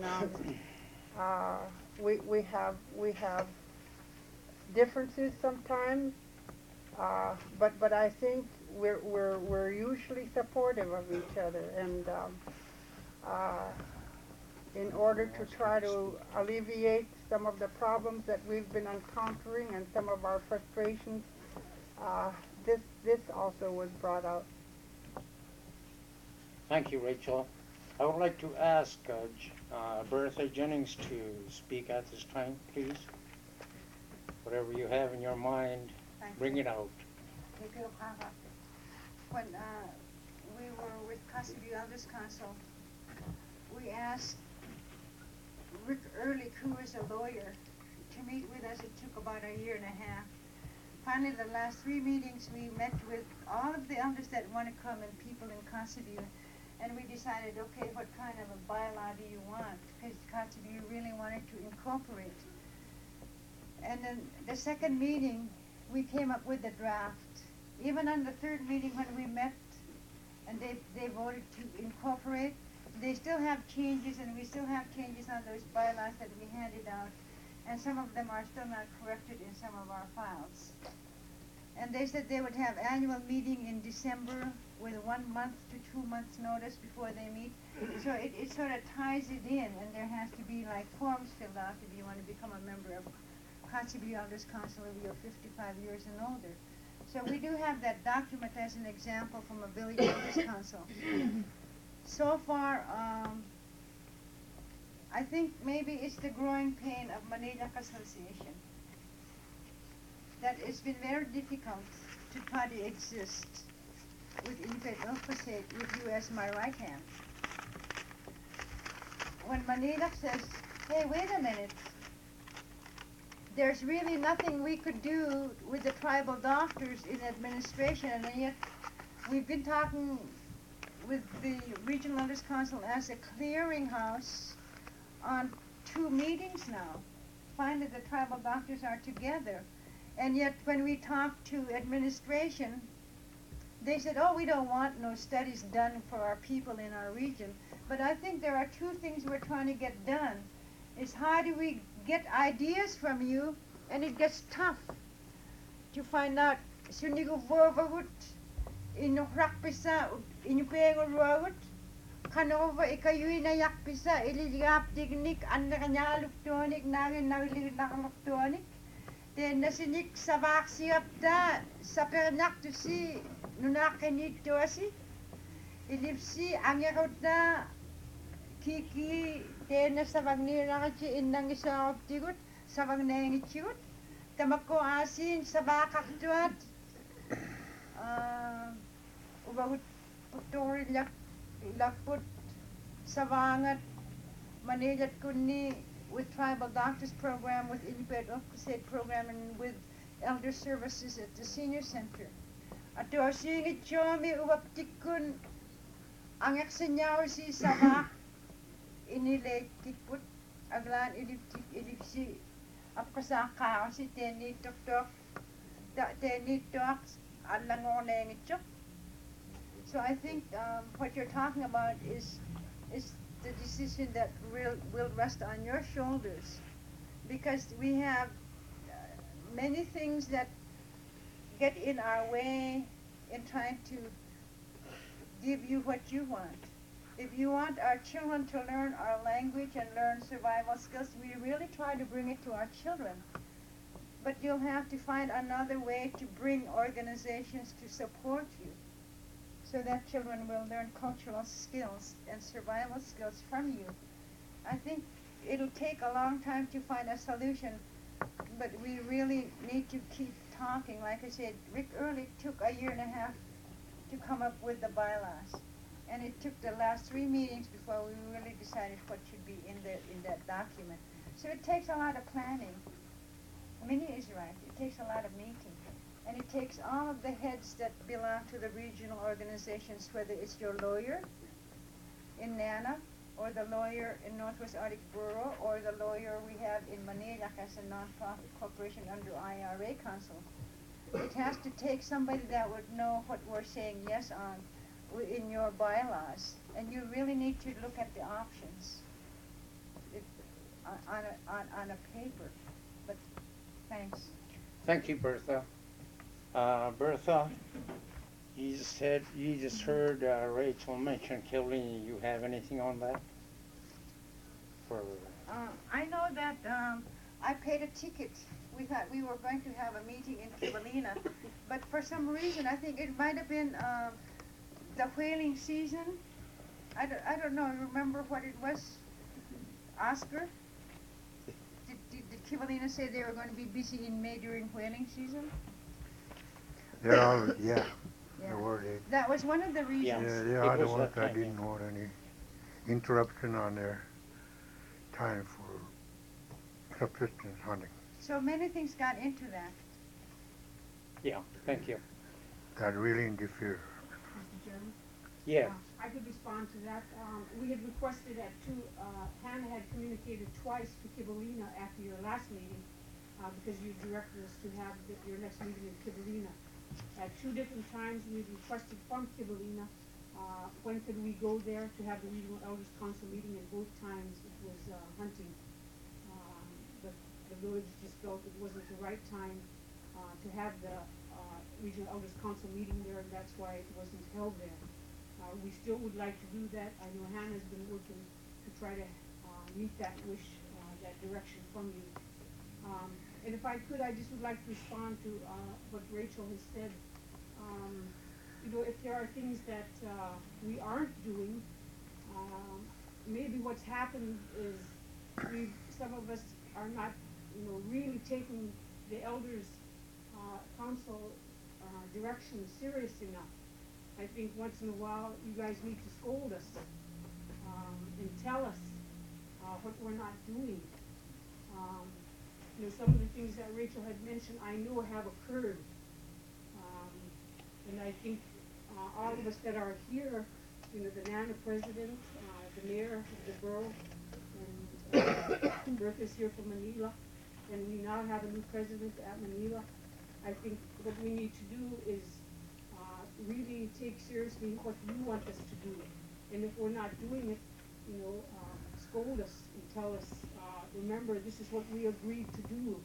we have differences sometimes, but I think we're usually supportive of each other, and in order to try to alleviate some of the problems that we've been encountering and some of our frustrations, this also was brought out. Thank you, Rachel. I would like to ask Bertha Jennings to speak at this time, please. Whatever you have in your mind, bring it out. When we were with Custody Elders Council, we asked Rick Ehrlich, who is a lawyer, to meet with us. It took about a year and a half. Finally, the last 3 meetings, we met with all of the elders that want to come and people in Custody. And we decided, okay, what kind of a bylaw do you want? Because Kotzebue really wanted to incorporate. And then the second meeting, we came up with a draft. Even on the third meeting when we met and they voted to incorporate, they still have changes, and we still have changes on those bylaws that we handed out. And some of them are still not corrected in some of our files. And they said they would have annual meeting in December with 1 month to 2 months notice before they meet. So it sort of ties it in, and there has to be like forms filled out if you want to become a member of Kotzebue Elders Council if you're 55 years and older. So we do have that document as an example from a village elders council. So far, I think maybe it's the growing pain of Manila Association that it's been very difficult to try to exist with Inuit Opposite with you as my right hand. When Manila says, hey, wait a minute, there's really nothing we could do with the tribal doctors in administration, and yet we've been talking with the Regional Elders Council as a clearinghouse on 2 meetings now. Finally, the tribal doctors are together. And yet, when we talk to administration, they said, oh, we don't want no studies done for our people in our region. But I think there are 2 things we're trying to get done. Is how do we get ideas from you, and it gets tough to find out. Sunigo vovagut, inuhrakpisa, inupenguruagut, kanova ikayui na yakpisa, iligap dignik, anakanyaluktonik, nagin nagilignakaluktonik. Then nasinik sabaksiapta, sapernak to si, nunakinit to asi, ilipsi, angerota, kiki, then sabang nirakachi innang isa optigut, sabang nengichigut, tamako asin, sabakaktuat, ubagut putori lakput, savangat, manilat kunni, with Tribal Doctors Program, with Inuit Opposite Program, and with Elder Services at the Senior Center. At to asingit chomi ubaptikun, ang eksenyaw si sabak, inilay tikput, aglan ilipsi, apkasaka si teni tok, teni tok, alangong chok. So I think what you're talking about is the decision that will rest on your shoulders, because we have many things that get in our way in trying to give you what you want. If you want our children to learn our language and learn survival skills, we really try to bring it to our children. But you'll have to find another way to bring organizations to support you, so that children will learn cultural skills and survival skills from you. I think it'll take a long time to find a solution, but we really need to keep talking. Like I said, Rick Early took 1.5 years to come up with the bylaws, and it took the last 3 meetings before we really decided what should be in that document. So it takes a lot of planning. Minnie is right. It takes a lot of meeting. And it takes all of the heads that belong to the regional organizations, whether it's your lawyer in Nana, or the lawyer in Northwest Arctic Borough, or the lawyer we have in Manila as a non-profit corporation under IRA Council. It has to take somebody that would know what we're saying yes on in your bylaws. And you really need to look at the options on a paper. But thanks. Thank you, Bertha. Bertha, you just heard Rachel mention Killeen. You have anything on that? I know that I paid a ticket. We thought we were going to have a meeting in Kivalina, but for some reason, I think it might have been the whaling season. I don't know. Remember what it was, Oscar? Did Kivalina say they were going to be busy in May during whaling season? They're all, yeah. The word is. That was one of the reasons. Yeah, they are the ones that didn't want any interruption on their time for subsistence hunting. So many things got into that. Yeah, thank you. That really interfered. Mr. Chairman? Yeah. I could respond to that. We had requested Hannah had communicated twice to Kivalina after your last meeting, because you directed us to have your next meeting in Kivalina. At 2 different times, we requested from Kivalina, when could we go there to have the Regional Elders Council meeting, and both times it was hunting. The village just felt it wasn't the right time to have the Regional Elders Council meeting there, and that's why it wasn't held there. We still would like to do that. I know Hannah's been working to try to meet that wish, that direction from you. And if I could, I just would like to respond to what Rachel has said. You know, if there are things that we aren't doing, maybe what's happened is some of us are not, you know, really taking the elders council direction serious enough. I think once in a while you guys need to scold us and tell us what we're not doing. You know, some of the things that Rachel had mentioned I know have occurred. And I think all of us that are here, you know, the NANA president, the mayor of the borough, and Bertha's here from Manila, and we now have a new president at Manila. I think what we need to do is really take seriously what you want us to do. And if we're not doing it, you know, scold us and tell us, remember, this is what we agreed to do.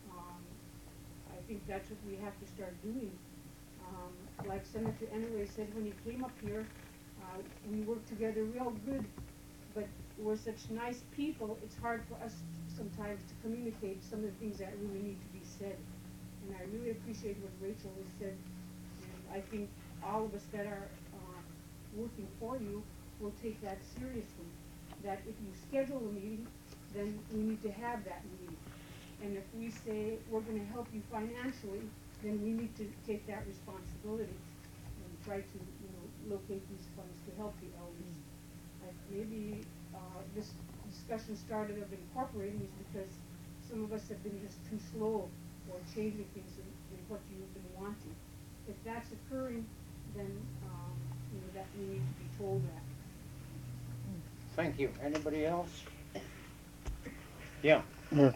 I think that's what we have to start doing. Like Senator Enway said when he came up here, we worked together real good, but we're such nice people, it's hard for us sometimes to communicate some of the things that really need to be said. And I really appreciate what Rachel has said. And I think all of us that are working for you will take that seriously. That if you schedule a meeting, then we need to have that meeting. And if we say we're going to help you financially, then we need to take that responsibility and try to, you know, locate these funds to help the elders. Maybe this discussion started of incorporating is because some of us have been just too slow or changing things in what you've been wanting. If that's occurring, then you know, that we need to be told that. Thank you. Anybody else? Yeah. Yes,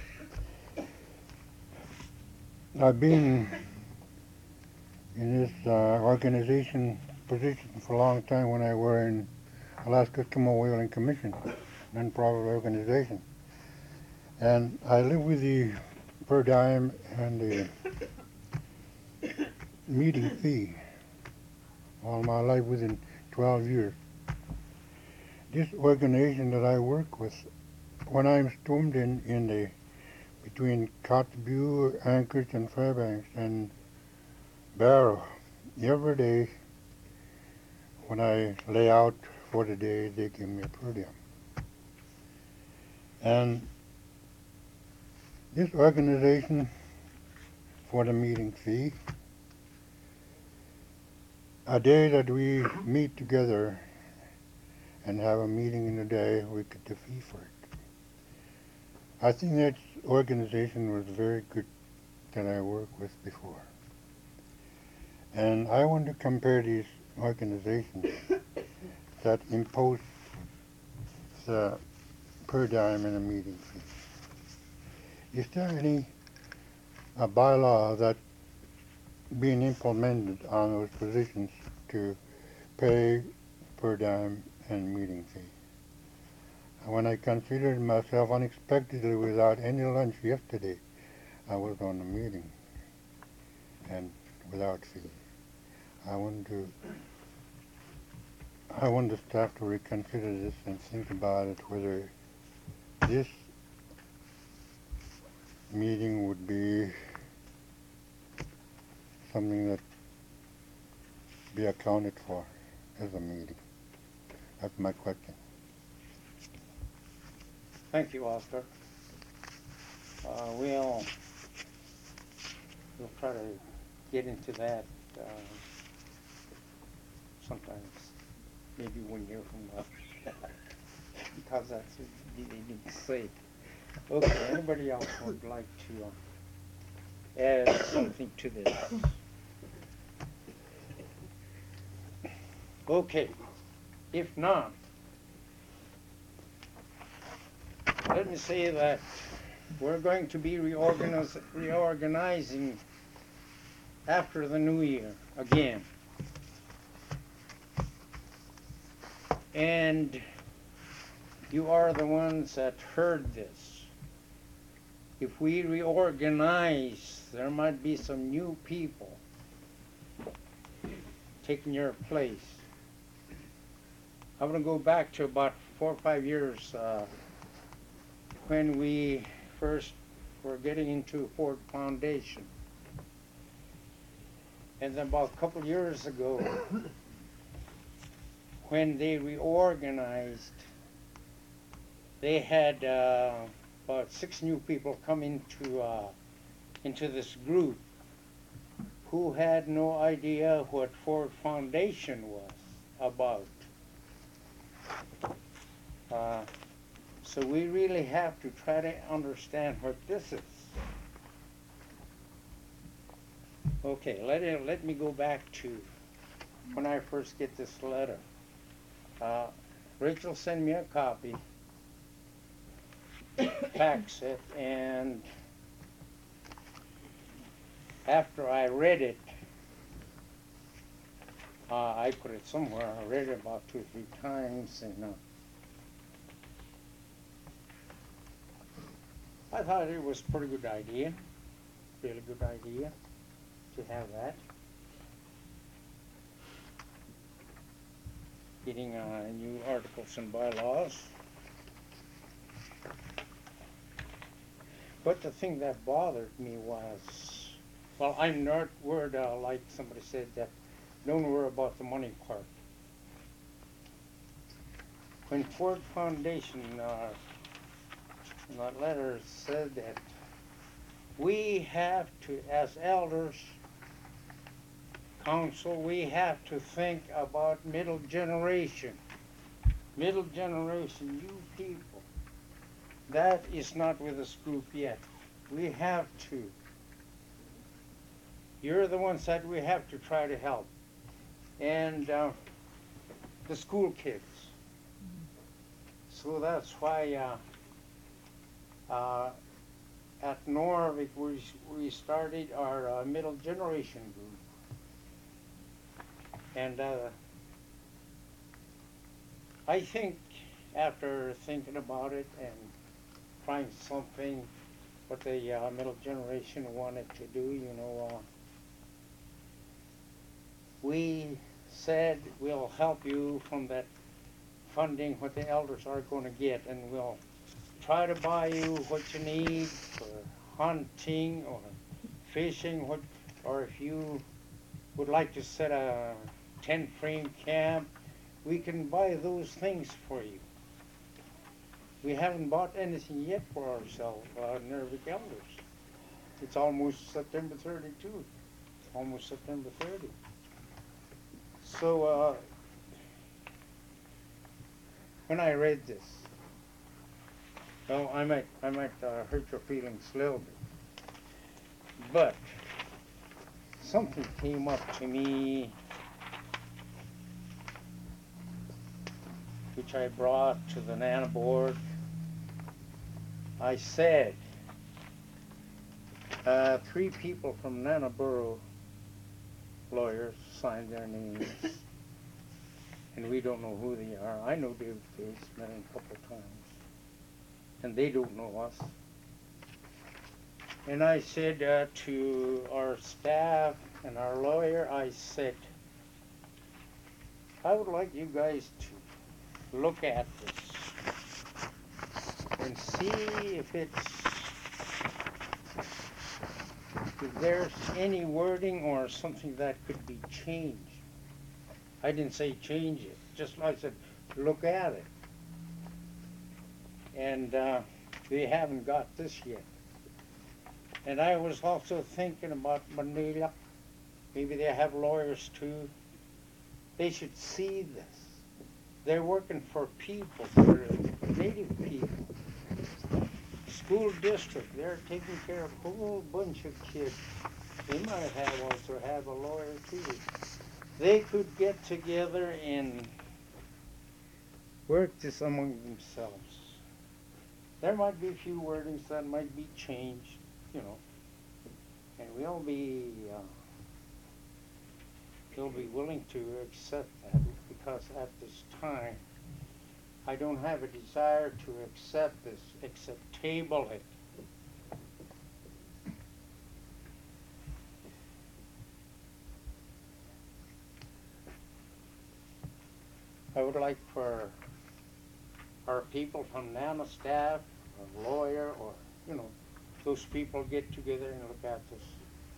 I've been in this organization position for a long time when I were in Alaska Eskimo Whaling Commission, non-profit organization. And I live with the per diem and the meeting fee all my life within 12 years. This organization that I work with, when I'm stormed in the between Kotzebue, Anchorage, and Fairbanks, and Barrow, every day when I lay out for the day, they give me a per diem. And this organization for the meeting fee, a day that we meet together and have a meeting in a day, we get the fee for it. I think that organization was very good that I worked with before. And I want to compare these organizations that impose the per diem and a meeting fee. Is there any bylaw that being implemented on those positions to pay per diem and meeting fee? When I considered myself unexpectedly without any lunch yesterday, I was on a meeting and without fee. I want the staff to reconsider this and think about it, whether this meeting would be something that be accounted for as a meeting. That's my question. Thank you, Oscar. We'll try to get into that sometimes, maybe when you're from because that's what you need to say. Okay, anybody else would like to add something to this? Okay, If not, let me say that we're going to be reorganizing after the new year again. And you are the ones that heard this. If we reorganize, there might be some new people taking your place. I'm going to go back to about 4 or 5 years when we first were getting into Ford Foundation. And then about a couple years ago, when they reorganized, they had about 6 new people come into this group who had no idea what Ford Foundation was about. So we really have to try to understand what this is. Okay, let me go back to when I first get this letter. Rachel sent me a copy, fax it, and after I read it, I put it somewhere. I read it about 2 or 3 times, and I thought it was a pretty good idea, really good idea to have that. Getting new articles and bylaws. But the thing that bothered me was, well, I'm not worried, like somebody said, that don't worry about the money part. When Ford Foundation, that letter said that we have to, as elders, council, we have to think about middle generation. Middle generation, you people. That is not with this group yet. We have to. You're the ones that we have to try to help. And the school kids. So that's why at Norvik we started our middle generation group. And I think after thinking about it and trying something what the middle generation wanted to do, you know, we said we'll help you from that funding what the elders are going to get, and we'll try to buy you what you need for hunting or fishing, or if you would like to set a tent frame camp, we can buy those things for you. We haven't bought anything yet for ourselves, Norvik elders. It's almost September 30 too. Almost September 30. So when I read this, well, I might hurt your feelings a little bit, but something came up to me which I brought to the NANA board. I said 3 people from NANA Borough lawyers signed their names, and we don't know who they are. I know David Case, met him a couple of times, and they don't know us. And I said to our staff and our lawyer, I said, I would like you guys to look at this and see if there's any wording or something that could be changed. I didn't say change it, just like I said, look at it. And they haven't got this yet. And I was also thinking about Manila. Maybe they have lawyers too. They should see this. They're working for people, for native people. School district, they're taking care of a whole bunch of kids. They might also have a lawyer too. They could get together and work this among themselves. There might be a few wordings that might be changed, you know, and we'll be willing to accept that, because at this time I don't have a desire to accept this except table it. I would like for our people from NANA staff, a lawyer, or, you know, those people get together and look at this.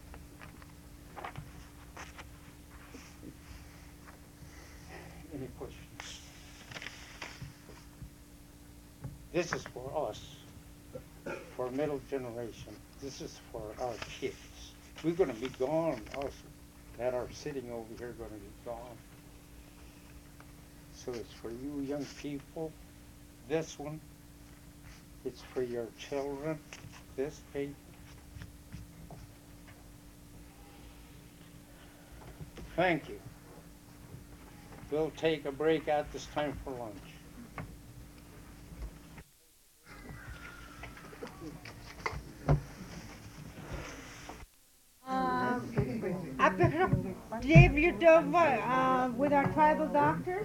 Any questions? This is for us, for middle generation. This is for our kids. We're gonna be gone also, that are sitting over here gonna be gone. So it's for you young people. This one, it's for your children. This paper. Thank you. We'll take a break at this time for lunch. With our tribal doctors.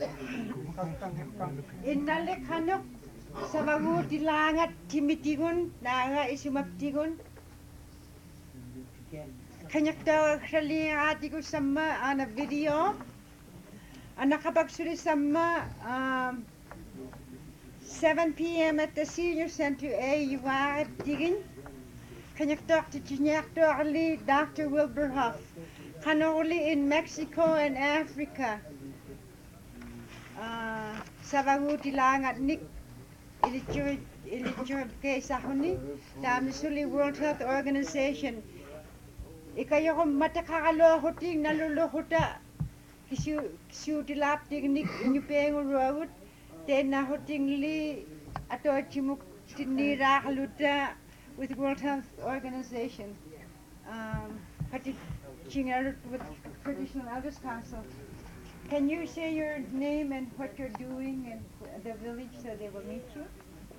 Innalikhanok sabaguti langat timitigun nanga isumaptigun. Kanyakta krali atiku sama ana video. Anakapagsuri sama 7 p.m. at the Senior Center A. You are digging. Kanyakta to Dr. Wilbur Huff. Kanoli in Mexico and Africa. Sabaguti lang at Nick Ilichurib kay Sahuni. Tamisuli World Health Organization. Ikayo kong matakakalohoting naluluhuta. Kisu tilap tignik inyupeng urawut. Tena hoting li ato chimuk tinira kaluta with World Health Organization. With Traditional Elders Council. Can you say your name and what you're doing in the village so they will meet you?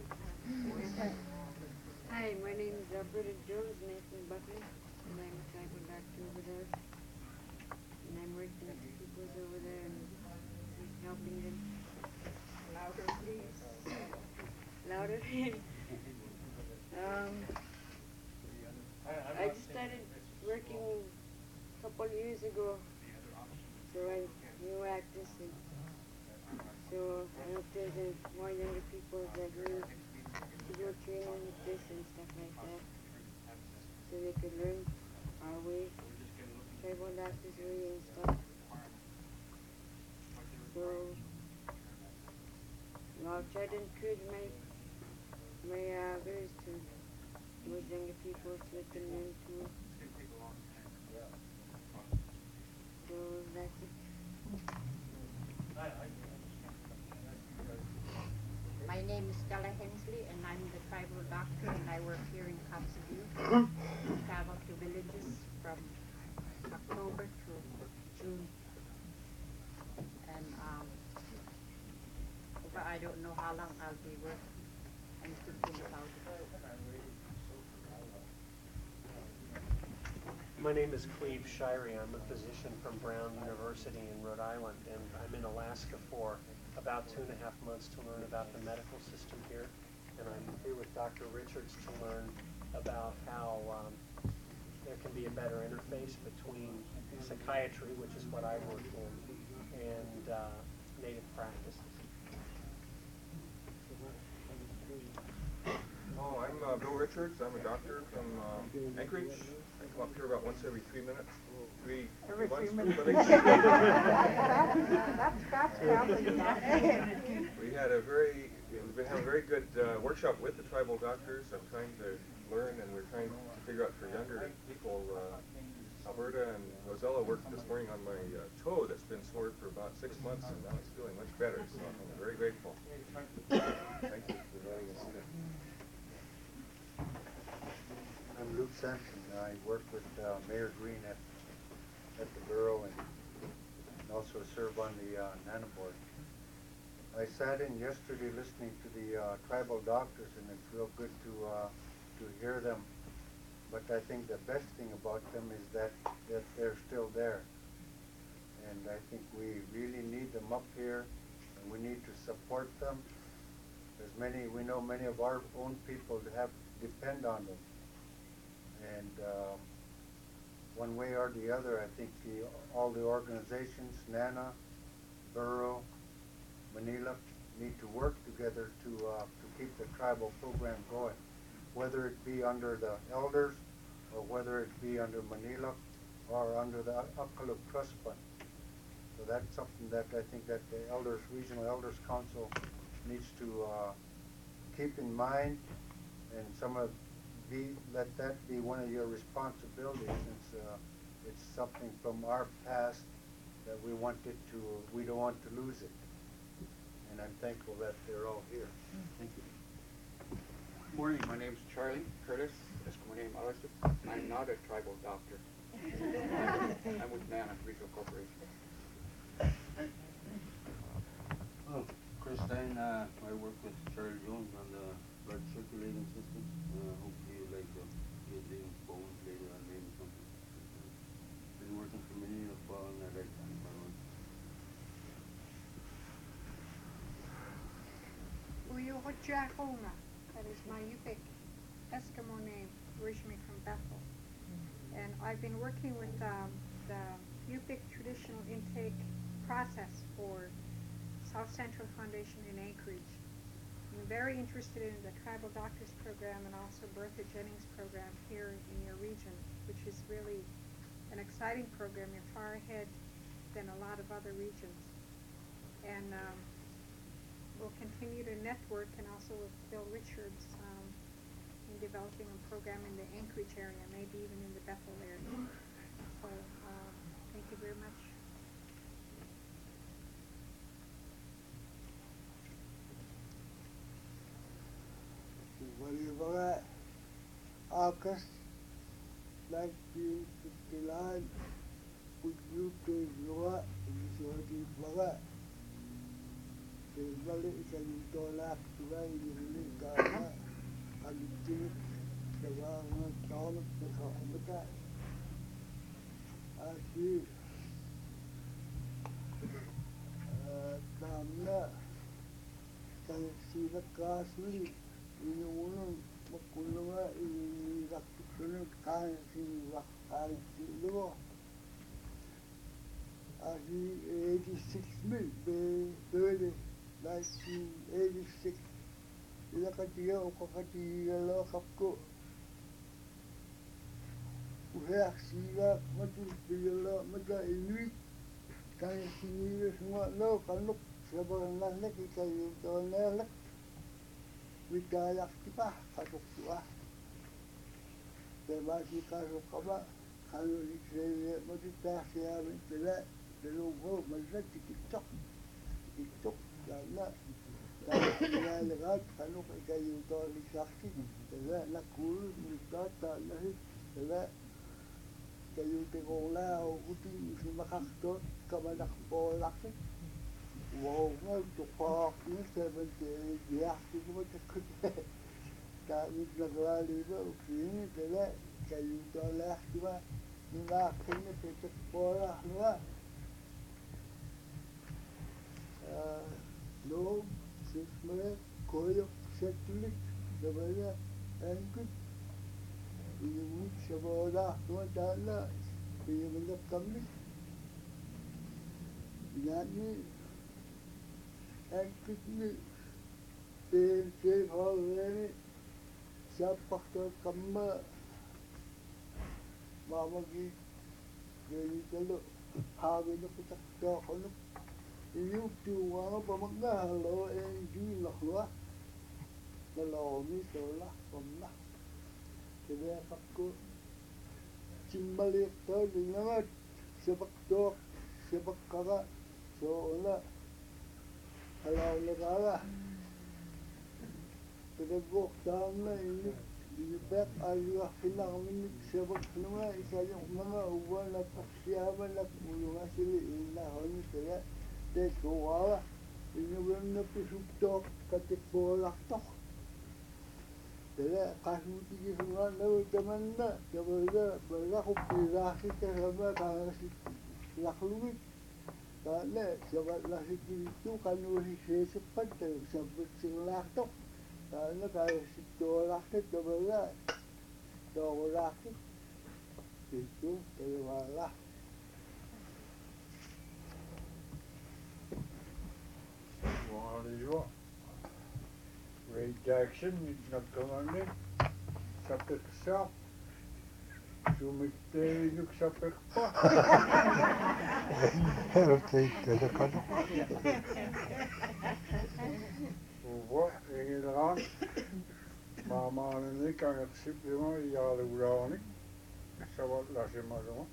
Hi, my name is Alberta Jones, Nathan Buckley, and I'm a tribal doctor over there. And I'm working with people over there and helping them. Louder, please. Louder. I just started working a couple years ago, so I knew actors, and so I hope there's more younger people that need to go training with this and stuff like that, so they could learn our way, tribal doctors' way and stuff. So I'll try to encourage my viewers to those younger people so they can learn too. So that's it. My name is Stella Hensley, and I'm the tribal doctor, and I work here in Kotzebue. Travel to villages from October to June. And but I don't know how long I'll be working. I'm thinking about it. My name is Cleve Shirey. I'm a physician from Brown University in Rhode Island, and I'm in Alaska for about 2.5 months to learn about the medical system here. And I'm here with Dr. Richards to learn about how there can be a better interface between psychiatry, which is what I work in, and native practices. Oh, I'm Bill Richards. I'm a doctor from Anchorage. I come up here about once every 3 minutes. Every 3 months. minutes. That's We've been having a very good workshop with the tribal doctors. I'm trying to learn, and we're trying to figure out for younger people. Alberta and Rosella worked this morning on my toe that's been sore for about 6 months, and now it's feeling much better. So I'm very grateful. Thank you for letting us in. I'm Luke Sampson. I work with Mayor Green at the borough and also serve on the NANA board. I sat in yesterday listening to the tribal doctors, and it's real good to hear them. But I think the best thing about them is that they're still there. And I think we really need them up here, and we need to support them. We know many of our own people depend on them. And one way or the other, I think all the organizations, NANA, Borough, Manila, need to work together to keep the tribal program going, whether it be under the elders or whether it be under Manila or under the Akaluk Trust Fund. So that's something that I think that the Regional Elders Council needs to keep in mind, and let that be one of your responsibilities, since it's something from our past that we don't want to lose it. And I'm thankful that they're all here. Thank you. Good morning, my name is Charlie Curtis, Escomaneum Alasup. I'm not a tribal doctor. I'm with NANA Regional Corporation. Oh, Chris Stein, I work with Charlie Jones on the blood circulating system. Hopefully you'd like to get the bones later on, maybe something. Been working for many of on that right time, by the way. Uyuhuchahoma, that is my Yupik Eskimo name, originally from Bethel. And I've been working with the Yupik traditional intake process for South Central Foundation in Anchorage. I'm very interested in the Tribal Doctors Program and also Bertha Jennings Program here in your region, which is really an exciting program. You're far ahead than a lot of other regions. And we'll continue to network, and also with Bill Richards in developing a program in the Anchorage area, maybe even in the Bethel area. So thank you very much. Whatever August 1959, with you to Noah, Missouri Baga. The Valley can go back to where you live, Ghana, and the Ghana, Thomas, the Hamada. I see. Tamna, can see the castle. Inuunun makulunga iraktukunun kain kain luo. Asi 86 mil be 1986. Ilakatia ukakatia lo kapko. Uheak sila matul pila mata inuit. Kain sini semua lo kanuk sebarang lanek ikayu tonelak. Widayak kita kasuk tua, termasuk kasuk apa, kalau saya mesti saya bela belum mesti TikTok, karena saya lihat kalau kayu itu disaksi, bela nak kul muda tak lagi, bela kayu tegola, uti simakak tu kebanyak bolak. Wow, to park in 70 years ago, that is the valley of Green, the lake, you don't last to us, you are connected for us. No, 6 minutes, coil, settling, the weather, and good. You reach about that, no dollar, you will not come. And quickly, they already siapa kamma mama gi jadi kalau hari itu kita kalau ini tuh pemangga lo di lah kalau ni seolah pemah jadi aku cimbalik tu dengan sebab dok sebab kara seolah kalau negara tergolong dalam ini dibek ayah hilang ini sebab nama saya mana uang nak siapa nak ulung asli ini lah ini saya dekoa Inawang pisuktok katikbolaktok. Dala kasuti sungan lalu teman na kepada berlaku pirasi kerana kasi laklumit. Karena sebab lasi itu kan usi sesepat sebab silaktok. Karena kalau sidolaktok kepada dolaktok itu terwalah. Waliwa. Ray Jackson nagkamani sa piksa. Sumikte yuk sa pikpa. Okay, kada kada. Uwa, ingilan. Mama ni kang aksip lima yalurani. Sawat lasi marama.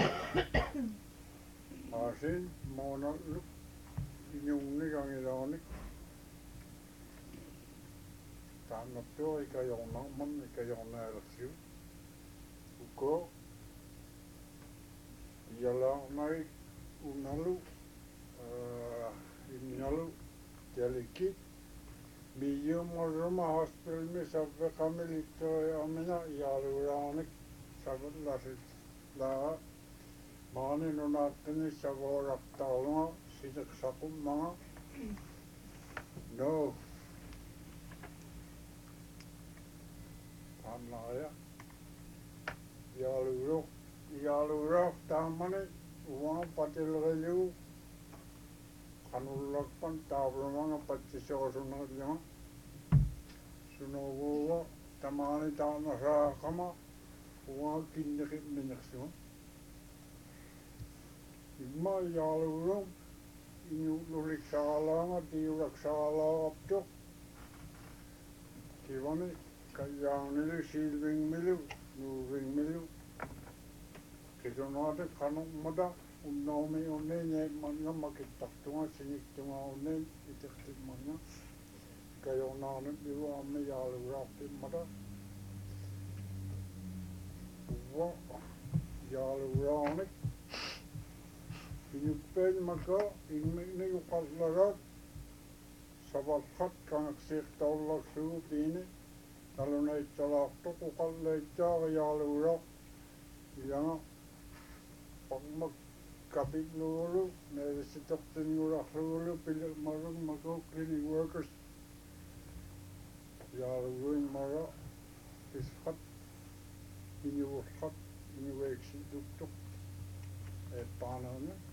Asin mona luk. Inyong ni kang ilani. Tanapyo ikayong naman ikayong nalaksiw. Uko yalang naik unalu inalu jalikit biyo marama hospital me sabbe kamil ito amina yaluranik sabat lasit la mani nunatini saborak talma sidak sakum mga no Anaya Yalurok tamane uang patil gayu kanulak pan tabrama patisyo sunod niya sunogo tamane tamasa kama uang kinnikit minyaksyo Igma yalurok inulik sakala tiurak sakala aptok kivane kayang nilu silving milu nuving milu kizonate kanong mada unnome onne ne manya makitak tunga sinik tunga onne itiktik manya kayong nane biru amme yalurok ti mada uwa yalurok inyupen maka ingmikni ukallarok sabat khat kang sik tawlak suhu bini kalau naik celak tu kukal leca yalurok yang pangmak kabit lulu dari sitok tenurak lulu pilih marung mako cleaning workers yalurin mara ishat ini wakhat ini weksi duk panahnya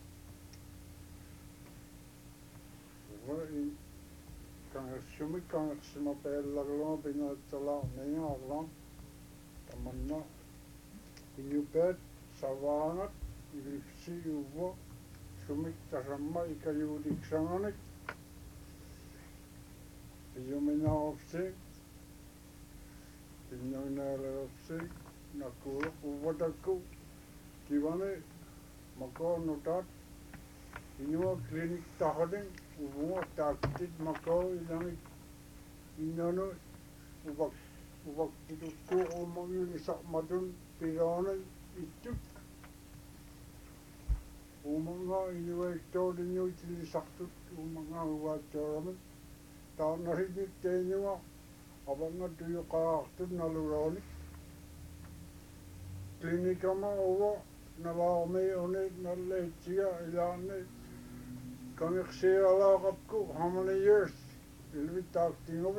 wah kang sumik kang simapel laglo binatala naya aglam tamanna inyupet savangat ilipsi uvo sumik tasamma ikayudik sanganik iyumina opsi inyunala opsi nakul uvadaku kivane mako notat inyua klinik tahading uvo taktit mako ilang inano ubak itu tu umangil isak madun pirana itu umanga inyua ito dinyo itili saktut umanga uwa choraman ta narinit tenyua abanga tuyo karaktut nalurani klinikama uwa nalame one nalechia ilane kami ksira lakapku how many years ilwi takting of it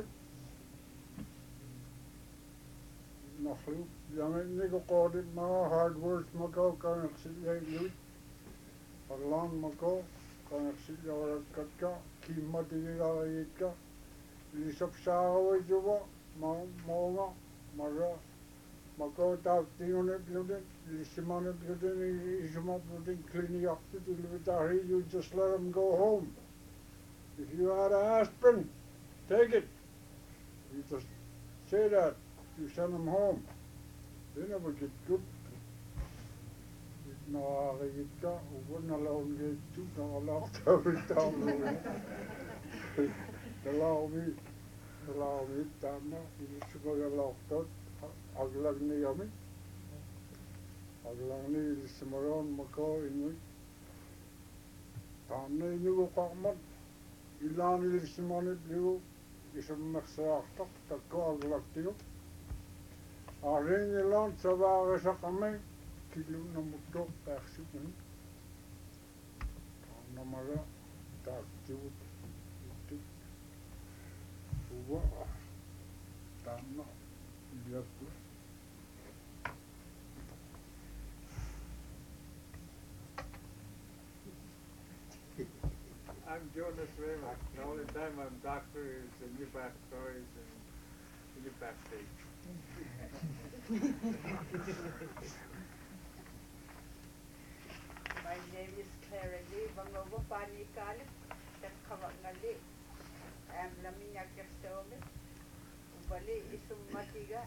nakhlu yang ini ko kodit mga hard words mako kami ksira ilwi aglan mako kami ksira rakatka kimati ilayitka ilisap sahawa juba maunga mara mako takting on it building Lisimane building isuma building cleaning up the delivery you just let them go home. If you had an aspirin, take it. You just say that. You send them home. They never get good. No, they get wouldn't allow them to get too allow every time. Allow me, Tama, you should go allow that. I'll let me yummy. Aglang ni simaron mako inui. Tanne ni ko kakmat ilaanilisimanitligu isammersaartoq takkuagulattigu aariingilaan savaarisaqami kilunamuttoq aarsipuni taannamara taaktivut uttik uva taanna iliakku. I'm Jonas Raymond. The only time I'm doctor is in New Back Stories and New Back State. My name is Clara Lee. Bangobo Pani Kali. Takkavangali. I'm Lamina Kastome. Ubali Isumatiga.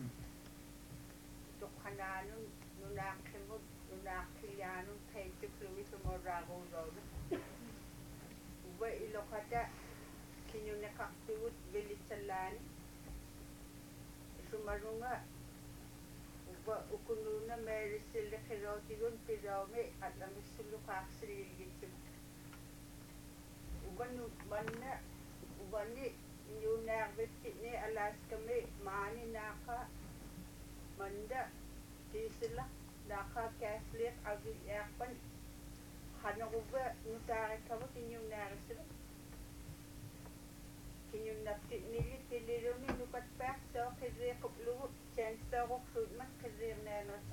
Tukhananun Nunakimut Nunakilianun Page Fluisumorago Road. Uba ilokata kinyunekaktiwut Vilitsalani Sumarunga uba ukununa merisille khirotigun piraume atamisullu qaaqsililgittum ubanu manna ubani nyunaarvittini alaskami maani naaqa manda tiisilla naaqa kaasliq agiyaaqpan Hanaruba nutaarikkavu kinyunnaarissulo kinyunnaptinili tililuni nukatpaaq soo qirriiquplugu chaansooruqsuutmat qirriirnaanersa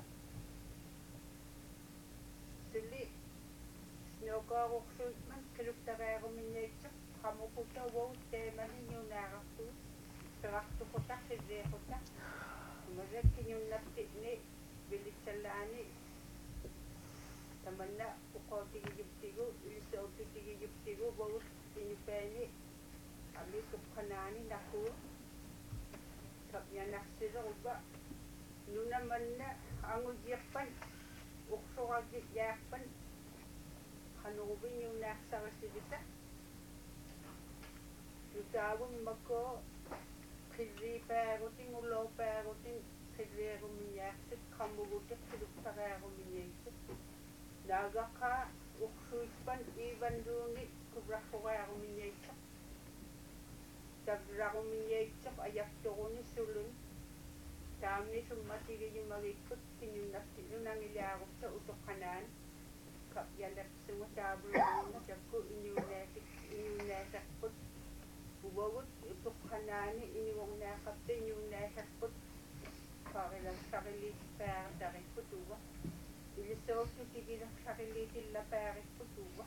suli snookoruqsuutmat qiluktariaruminniitsuq qamukutawau teemani nyunnaarartuut perartuquta qirriiquta umasak kinyunnaptini vilitsallaani tamanna uqootigiyuptigu ilisootutigiyuptigu wawut inupaani ami tuqqanaani nakuu tapyanarsilerupa nunamanna angujiarpan uqsuqagiyaarpan qanurupiñunnaarsarasivisa nutaavun makoo qirriipaagutin uloopaagutin qirriarumiñaarsut qammugutiq qiluktariarumiñaitsut naagaqa uqsuitpan iivanduuni kubraqsuqaarumiñaitsoq tagrarumiñaitsoq ayaktoruni sulun taamni summatigiyumagikkut kinyunnaptinunangiliaarutta utoqqanaan kapyanapsunga taavuluunna takku iñuunaasarput uvagut utoqqanaani iñuornaaqapta iñuunaasarput qarilassariliippaartaripput uva ilisootu tigilassariliitillapaaриppут ува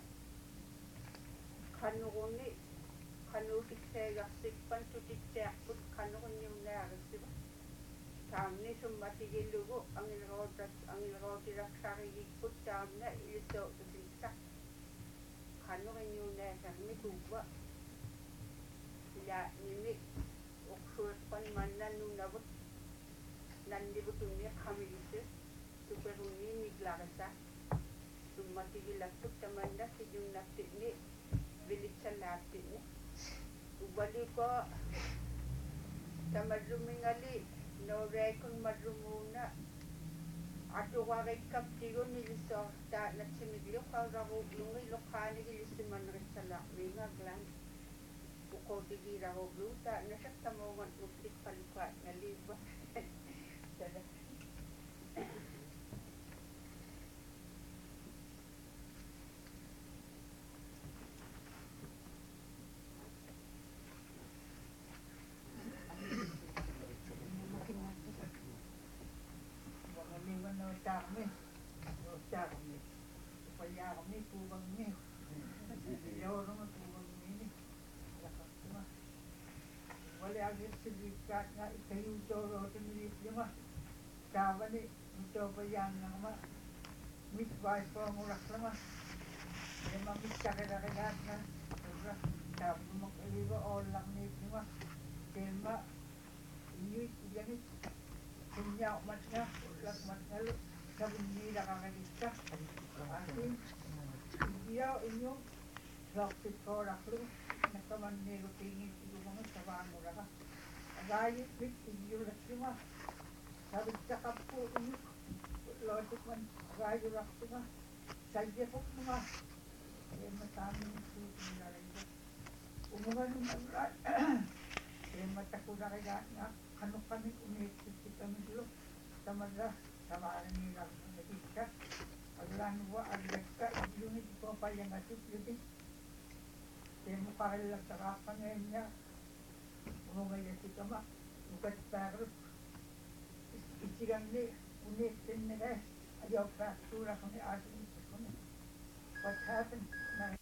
qanuruni qanuusikseegarsikpan tutitsaarput qanurunniunaaриссива taamni summatigillugu angilrootilassarigikput taamna ilisootusissa qanurinniunaasarmik uva ilaanimi uqsuiqpan mannannunavut nannivutunni qamilisi superunni niglarisa summatigilaktuk tamanna kijunnaptini vilitsallaaptini uvaliko tamarrumingali nooreikun marrumuuna atuqarikkaptigun ilisoortaanatsimiglu qararuuglungi loqaanigilissimannritsalaarmiingaglan uqootigiiraruuglu taanasak tamuungan uttikqalukkaatngaliiva tada Tarmi, tarmi, payarmi, purangmi, yorong purangmi, lakatma. Wala agad sigikat nga ikayutoro tinilip lima. Tawani ito payan nga midwife ko ngurak lama. Kaya mamitsakirakilat na. Tawani mag-iliwa all lang nip lima. Kaya ma inyuit ilanit. Punya mat nga, ulak mat nga lo. Sabi nakakagista. Asin, iyaw inyong sloksit ko raklo. Nakamanero tingin ito mga sabaan mo raka. Agayit mit, iyo laksima. Sabi cakap po inyo. Lotik man, agayo laksima. Sadya po mga. Kaya mataming susunod na rin. umugan nagla matakuna kaya nga kanok kami umitit kami dulu tamada sama nila nakita aglanwa agleska unit ko pa yang atik yun temo karela tarapan niya umugay si kama ugat pero isigang ni unit din nila ayaw fractura kami asin what happened